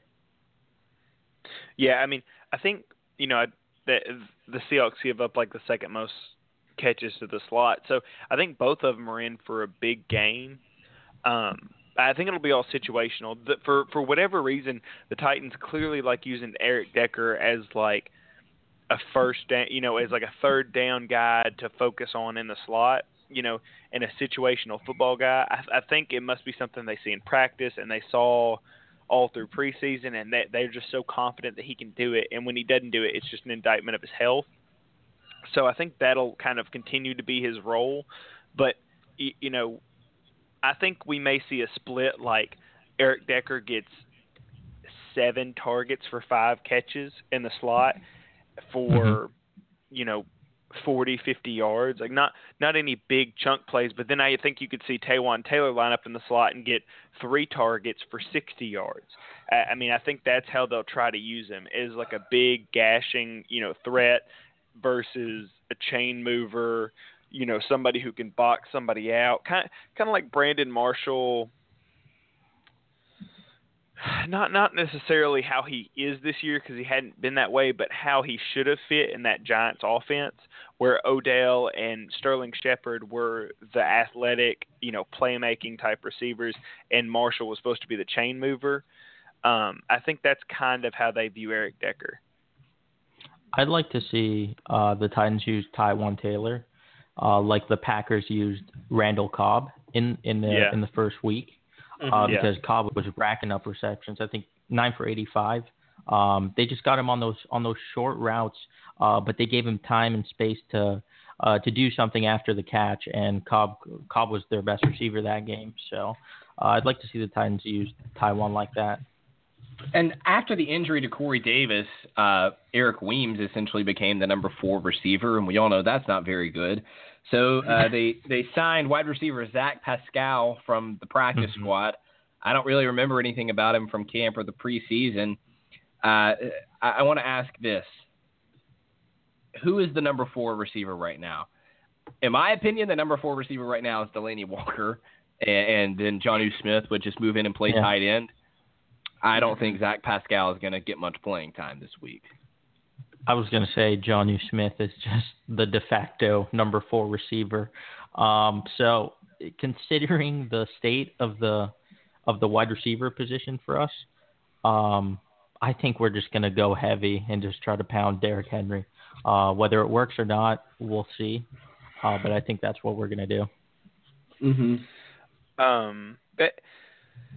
[SPEAKER 4] Yeah, I mean, I think you know the the Seahawks give up like the second most catches to the slot. So I think both of them are in for a big game. Um, I think it'll be all situational. The, for for whatever reason, the Titans clearly like using Eric Decker as like a first down, you know, as like a third down guy to focus on in the slot, you know, and a situational football guy. I, I think it must be something they see in practice and they saw all through preseason, and that they're just so confident that he can do it. And when he doesn't do it, it's just an indictment of his health. So I think that'll kind of continue to be his role. But, you know, I think we may see a split like Eric Decker gets seven targets for five catches in the slot for, mm-hmm. you know, forty, fifty yards. Like not not any big chunk plays, but then I think you could see Taywan Taylor line up in the slot and get three targets for sixty yards. I mean, I think that's how they'll try to use him, is like a big gashing, you know, threat versus a chain mover, you know, somebody who can box somebody out. Kind of, kind of like Brandon Marshall. Not not necessarily how he is this year because he hadn't been that way, but how he should have fit in that Giants offense where Odell and Sterling Shepard were the athletic, you know, playmaking type receivers, and Marshall was supposed to be the chain mover. Um, I think that's kind of how they view Eric Decker.
[SPEAKER 3] I'd like to see uh, the Titans use Taywan Taylor, uh, like the Packers used Randall Cobb in in the
[SPEAKER 4] yeah.
[SPEAKER 3] in the first week.
[SPEAKER 4] Mm-hmm,
[SPEAKER 3] uh,
[SPEAKER 4] yeah.
[SPEAKER 3] because Cobb was racking up receptions. I think nine for eighty-five. Um, they just got him on those on those short routes, uh, but they gave him time and space to uh, to do something after the catch. And Cobb Cobb was their best receiver that game. So uh, I'd like to see the Titans use Taywan like that.
[SPEAKER 2] And after the injury to Corey Davis, uh, Eric Weems essentially became the number four receiver, and we all know that's not very good. So uh, they they signed wide receiver Zach Pascal from the practice mm-hmm. squad. I don't really remember anything about him from camp or the preseason. Uh, I, I want to ask this. Who is the number four receiver right now? In my opinion, the number four receiver right now is Delaney Walker, and, and then Jonnu Smith would just move in and play yeah. tight end. I don't think Zach Pascal is going to get much playing time this week.
[SPEAKER 3] I was going to say Jonnu Smith is just the de facto number four receiver. Um, so considering the state of the of the wide receiver position for us, um, I think we're just going to go heavy and just try to pound Derrick Henry. Uh, whether it works or not, we'll see. Uh, but I think that's what we're going to do.
[SPEAKER 4] Mm-hmm. Um, but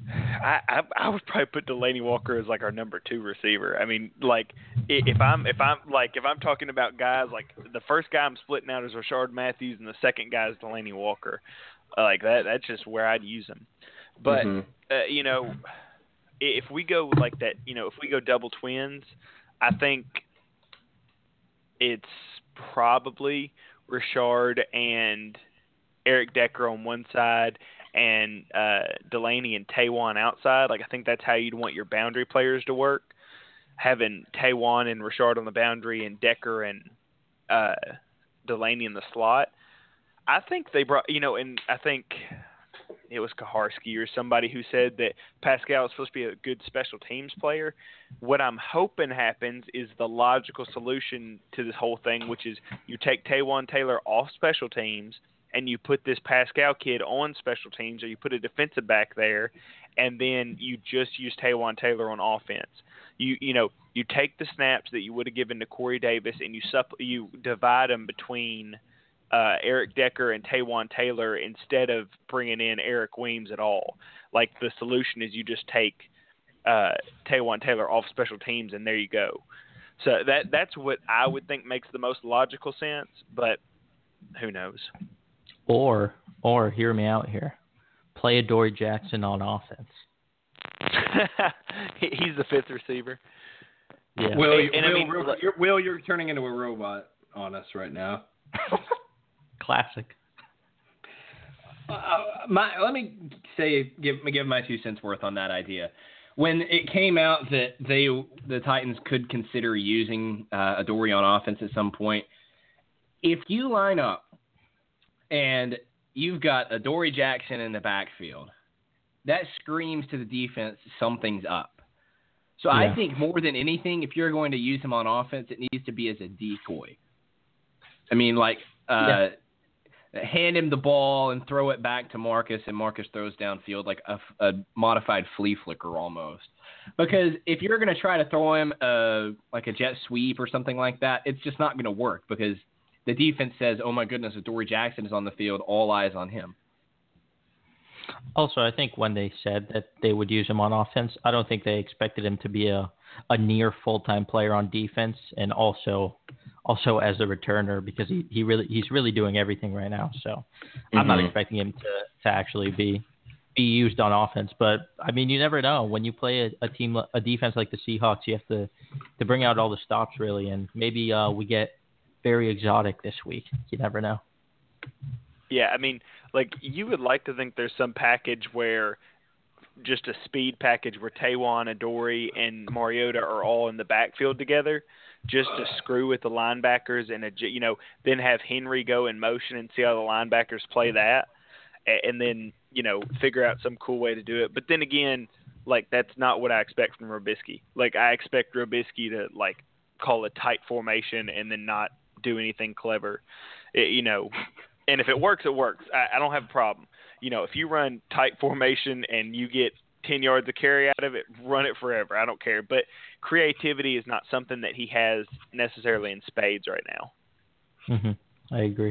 [SPEAKER 4] I, I I would probably put Delanie Walker as like our number two receiver. I mean, like i- if I'm if I'm like if I'm talking about guys, like the first guy I'm splitting out is Rashard Matthews, and the second guy is Delanie Walker. Uh, like that, that's just where I'd use him. But
[SPEAKER 2] Mhm.
[SPEAKER 4] uh, you know, i- if we go like that, you know, if we go double twins, I think it's probably Rashard and Eric Decker on one side, and uh, Delaney and Taywan outside. Like I think that's how you'd want your boundary players to work. Having Taywan and Rashard on the boundary, and Decker and uh, Delaney in the slot. I think they brought, you know, and I think it was Kaharski or somebody who said that Pascal is supposed to be a good special teams player. What I'm hoping happens is the logical solution to this whole thing, which is you take Taywan Taylor off special teams and you put this Pascal kid on special teams, or you put a defensive back there, and then you just use Taywan Taylor on offense. You you know you take the snaps that you would have given to Corey Davis and you supp- you divide them between Uh, Eric Decker and Taywan Taylor instead of bringing in Eric Weems at all. Like the solution is you just take uh, Taywan Taylor off special teams and there you go. So that that's what I would think makes the most logical sense, but who knows?
[SPEAKER 3] Or, or hear me out here. Play Adoree Jackson on offense.
[SPEAKER 4] He- He's the fifth receiver.
[SPEAKER 3] Yeah.
[SPEAKER 2] Will,
[SPEAKER 4] And- and I
[SPEAKER 2] Will,
[SPEAKER 4] mean,
[SPEAKER 2] Will,
[SPEAKER 4] like-
[SPEAKER 2] you're, Will, you're turning into a robot on us right now.
[SPEAKER 3] Classic.
[SPEAKER 2] Uh, my, let me say, give give my two cents worth on that idea. When it came out that they, the Titans, could consider using uh, Adoree on offense at some point, if you line up and you've got Adoree Jackson in the backfield, that screams to the defense something's up. So
[SPEAKER 3] Yeah.
[SPEAKER 2] I think more than anything, if you're going to use him on offense, it needs to be as a decoy. I mean, like, uh, yeah. hand him the ball and throw it back to Marcus, and Marcus throws downfield like a, a modified flea flicker almost. Because if you're going to try to throw him uh, like a jet sweep or something like that, it's just not going to work because the defense says, oh, my goodness, Adoree Jackson is on the field, all eyes on him.
[SPEAKER 3] Also, I think when they said that they would use him on offense, I don't think they expected him to be a, a near full-time player on defense and also also as a returner because he, he really he's really doing everything right now. So mm-hmm. I'm not expecting him to, to actually be be used on offense. But, I mean, you never know. When you play a, a team, a defense like the Seahawks, you have to, to bring out all the stops, really, and maybe uh, we get very exotic this week. You never know.
[SPEAKER 4] Yeah, I mean, like, you would like to think there's some package where just a speed package where Taywan, Adoree, and Mariota are all in the backfield together just to screw with the linebackers and, a, you know, then have Henry go in motion and see how the linebackers play that and then, you know, figure out some cool way to do it. But then again, like, that's not what I expect from Robisky. Like, I expect Robisky to, like, call a tight formation and then not do anything clever, it, you know. And if it works, it works. I, I don't have a problem. You know, if you run tight formation and you get ten yards of carry out of it, run it forever. I don't care. But creativity is not something that he has necessarily in spades right now.
[SPEAKER 3] Mm-hmm. I agree.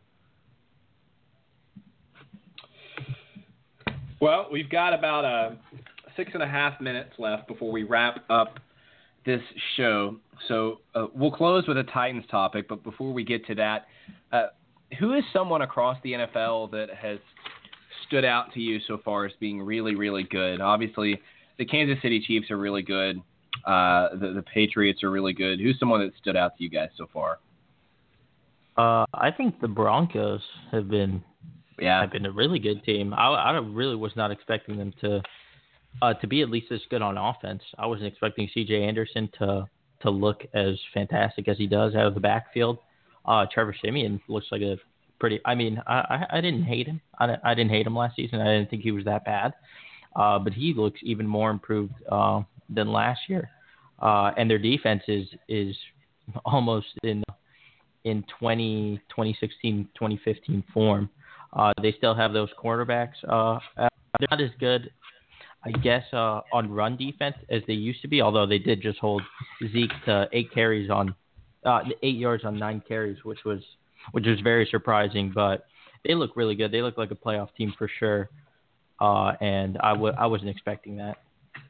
[SPEAKER 2] Well, we've got about uh, six and a half minutes left before we wrap up this show. So uh, we'll close with a Titans topic, but before we get to that, uh, who is someone across the N F L that has stood out to you so far as being really, really good? Obviously, the Kansas City Chiefs are really good. Uh, the, the Patriots are really good. Who's someone that stood out to you guys so far?
[SPEAKER 3] Uh, I think the Broncos have been
[SPEAKER 2] yeah
[SPEAKER 3] have been a really good team. I, I really was not expecting them to uh, to be at least as good on offense. I wasn't expecting C J Anderson to to look as fantastic as he does out of the backfield. Uh, Trevor Siemian looks like a pretty. I mean, I, I, I didn't hate him. I, I didn't hate him last season. I didn't think he was that bad. Uh, but he looks even more improved uh, than last year. Uh, and their defense is is almost in in twenty sixteen, twenty fifteen form. Uh, they still have those quarterbacks. Uh, they're not as good, I guess, uh, on run defense as they used to be. Although they did just hold Zeke to eight carries on. Uh, eight yards on nine carries, which was which was very surprising. But they look really good. They look like a playoff team for sure. uh, and I w- I wasn't expecting that.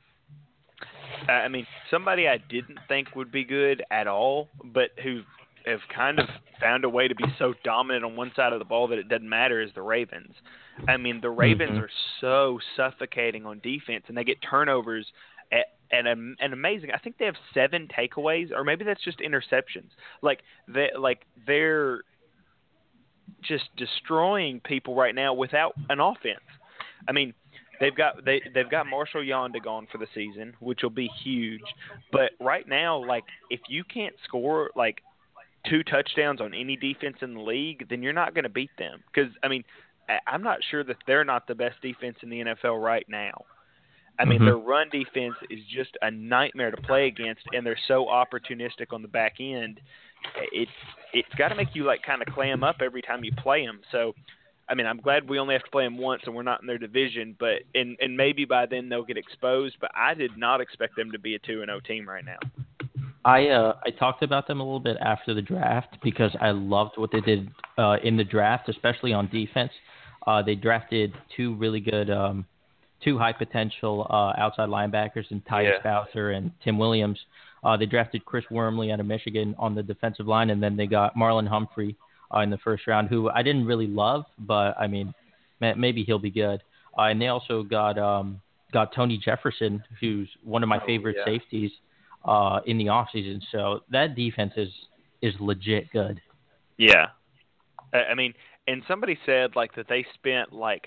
[SPEAKER 4] I mean, somebody I didn't think would be good at all, but who have kind of found a way to be so dominant on one side of the ball that it doesn't matter is the Ravens. I mean, the Ravens
[SPEAKER 3] mm-hmm.
[SPEAKER 4] are so suffocating on defense, and they get turnovers at, at an, an amazing. I think they have seven takeaways, or maybe that's just interceptions. Like they, like they're just destroying people right now without an offense. I mean, they've got they they've got Marshall Yonda gone for the season, which will be huge. But right now, like if you can't score like two touchdowns on any defense in the league, then you're not going to beat them. Because I mean, I'm not sure that they're not the best defense in the N F L right now. I mean,
[SPEAKER 3] mm-hmm.
[SPEAKER 4] their run defense is just a nightmare to play against, and they're so opportunistic on the back end. It's it's got to make you like kind of clam up every time you play them. So, I mean, I'm glad we only have to play them once and we're not in their division. But and and maybe by then they'll get exposed. But I did not expect them to be a two and oh team right now.
[SPEAKER 3] I uh, I talked about them a little bit after the draft because I loved what they did uh, in the draft, especially on defense. Uh, they drafted two really good, um, two high potential uh, outside linebackers in Tyus
[SPEAKER 4] Yeah.
[SPEAKER 3] Bowser and Tim Williams. Uh, they drafted Chris Wormley out of Michigan on the defensive line, and then they got Marlon Humphrey uh, in the first round, who I didn't really love, but I mean, maybe he'll be good. Uh, and they also got um, got Tony Jefferson, who's one of my
[SPEAKER 4] Oh,
[SPEAKER 3] favorite
[SPEAKER 4] yeah.
[SPEAKER 3] safeties uh, in the offseason. So that defense is is legit good.
[SPEAKER 4] Yeah, I I mean, and somebody said like that they spent like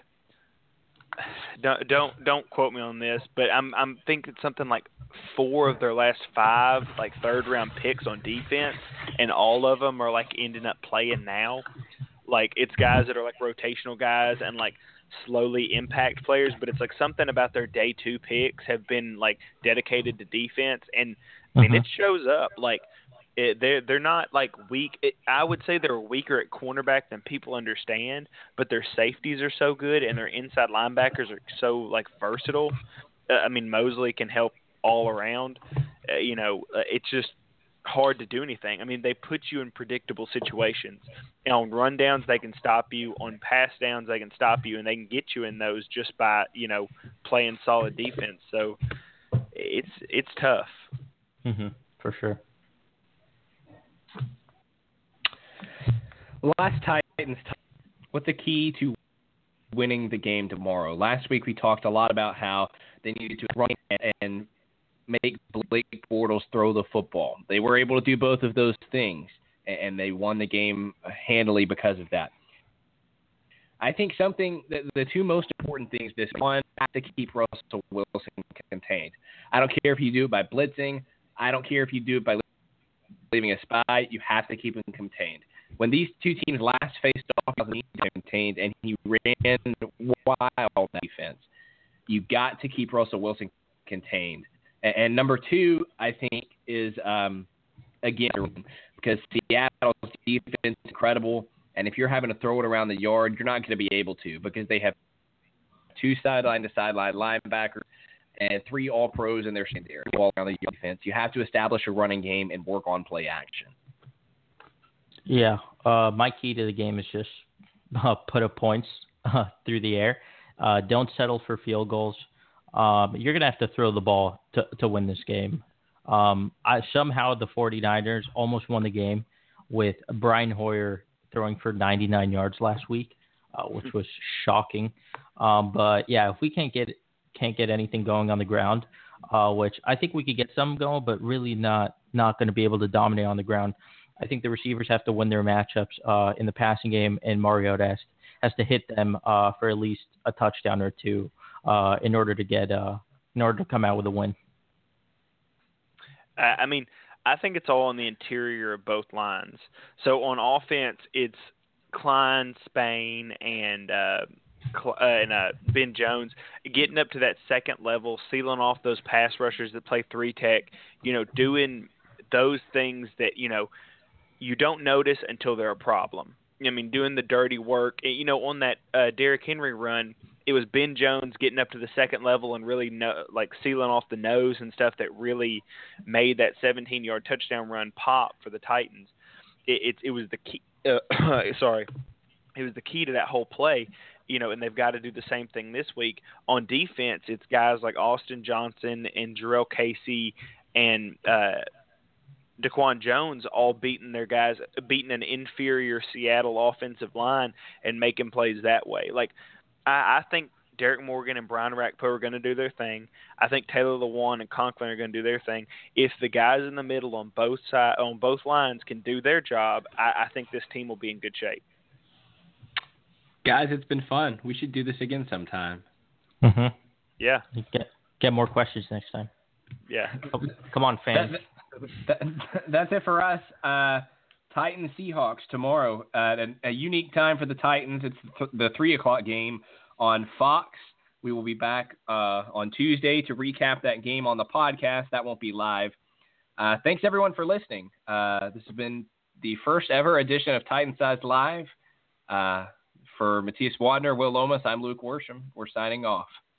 [SPEAKER 4] don't don't don't quote me on this, but I'm I'm thinking something like four of their last five like third round picks on defense, and all of them are like ending up playing now. Like it's guys that are like rotational guys and like slowly impact players, but it's like something about their day two picks have been like dedicated to defense, and I mean
[SPEAKER 3] Mhm.
[SPEAKER 4] it shows up. Like it, they're they're not like weak. It, I would say they're weaker at cornerback than people understand, but their safeties are so good and their inside linebackers are so like versatile. Uh, I mean Mosley can help all around. Uh, you know, uh, it's just hard to do anything. I mean, they put you in predictable situations. And on rundowns, they can stop you. On pass downs, they can stop you, and they can get you in those just by you know playing solid defense. So it's it's tough.
[SPEAKER 3] Mm-hmm. For sure.
[SPEAKER 2] Last Titans, what's the key to winning the game tomorrow? Last week we talked a lot about how they needed to run and make Blake Bortles throw the football. They were able to do both of those things, and they won the game handily because of that. I think something, the, the two most important things this one, have to keep Russell Wilson contained. I don't care if you do it by blitzing. I don't care if you do it by leaving a spy. You have to keep him contained. When these two teams last faced off, he was contained, and he ran wild defense. You got to keep Russell Wilson contained. And, and number two, I think, is um, again because Seattle's defense is incredible, and if you're having to throw it around the yard, you're not going to be able to because they have two sideline to sideline linebackers and three all pros in their secondary all around the defense. You have to establish a running game and work on play action.
[SPEAKER 3] Yeah, uh, my key to the game is just uh, put up points uh, through the air. Uh, don't settle for field goals. Um, you're going to have to throw the ball to, to win this game. Um, I, somehow the 49ers almost won the game with Brian Hoyer throwing for ninety-nine yards last week, uh, which was shocking. Um, but, yeah, if we can't get can't get anything going on the ground, uh, which I think we could get some going, but really not, not going to be able to dominate on the ground. I think the receivers have to win their matchups uh, in the passing game, and Mariota has, has to hit them uh, for at least a touchdown or two uh, in order to get uh, in order to come out with a win.
[SPEAKER 4] I mean, I think it's all on the interior of both lines. So on offense, it's Klein, Spain, and uh, uh, and uh, Ben Jones getting up to that second level, sealing off those pass rushers that play three tech. You know, doing those things that you know. You don't notice until they're a problem. I mean, doing the dirty work. You know, on that uh, Derrick Henry run, it was Ben Jones getting up to the second level and really no, like sealing off the nose and stuff that really made that seventeen-yard touchdown run pop for the Titans. It, it, it was the key. Uh, sorry, it was the key to that whole play. you know, and they've got to do the same thing this week. On defense, it's guys like Austin Johnson and Jarrell Casey and uh, Daquan Jones all beating their guys, beating an inferior Seattle offensive line and making plays that way. Like, I, I think Derek Morgan and Brian Rakpo are going to do their thing. I think Taylor Lewan and Conklin are going to do their thing. If the guys in the middle on both side, on both lines can do their job, I, I think this team will be in good shape.
[SPEAKER 2] Guys, it's been fun. We should do this again sometime.
[SPEAKER 3] Mm-hmm.
[SPEAKER 4] Yeah.
[SPEAKER 3] Get get more questions next time.
[SPEAKER 4] Yeah.
[SPEAKER 3] Oh, come on, fans.
[SPEAKER 2] That, that, that's it for us. Uh, Titans Seahawks tomorrow. Uh, a, a unique time for the Titans. It's th- the three o'clock game on Fox. We will be back uh, on Tuesday to recap that game on the podcast. That won't be live. Uh, thanks, everyone, for listening. Uh, this has been the first ever edition of Titan Size Live. Uh, for Matthias Wadner, Will Lomas, I'm Luke Worsham. We're signing off.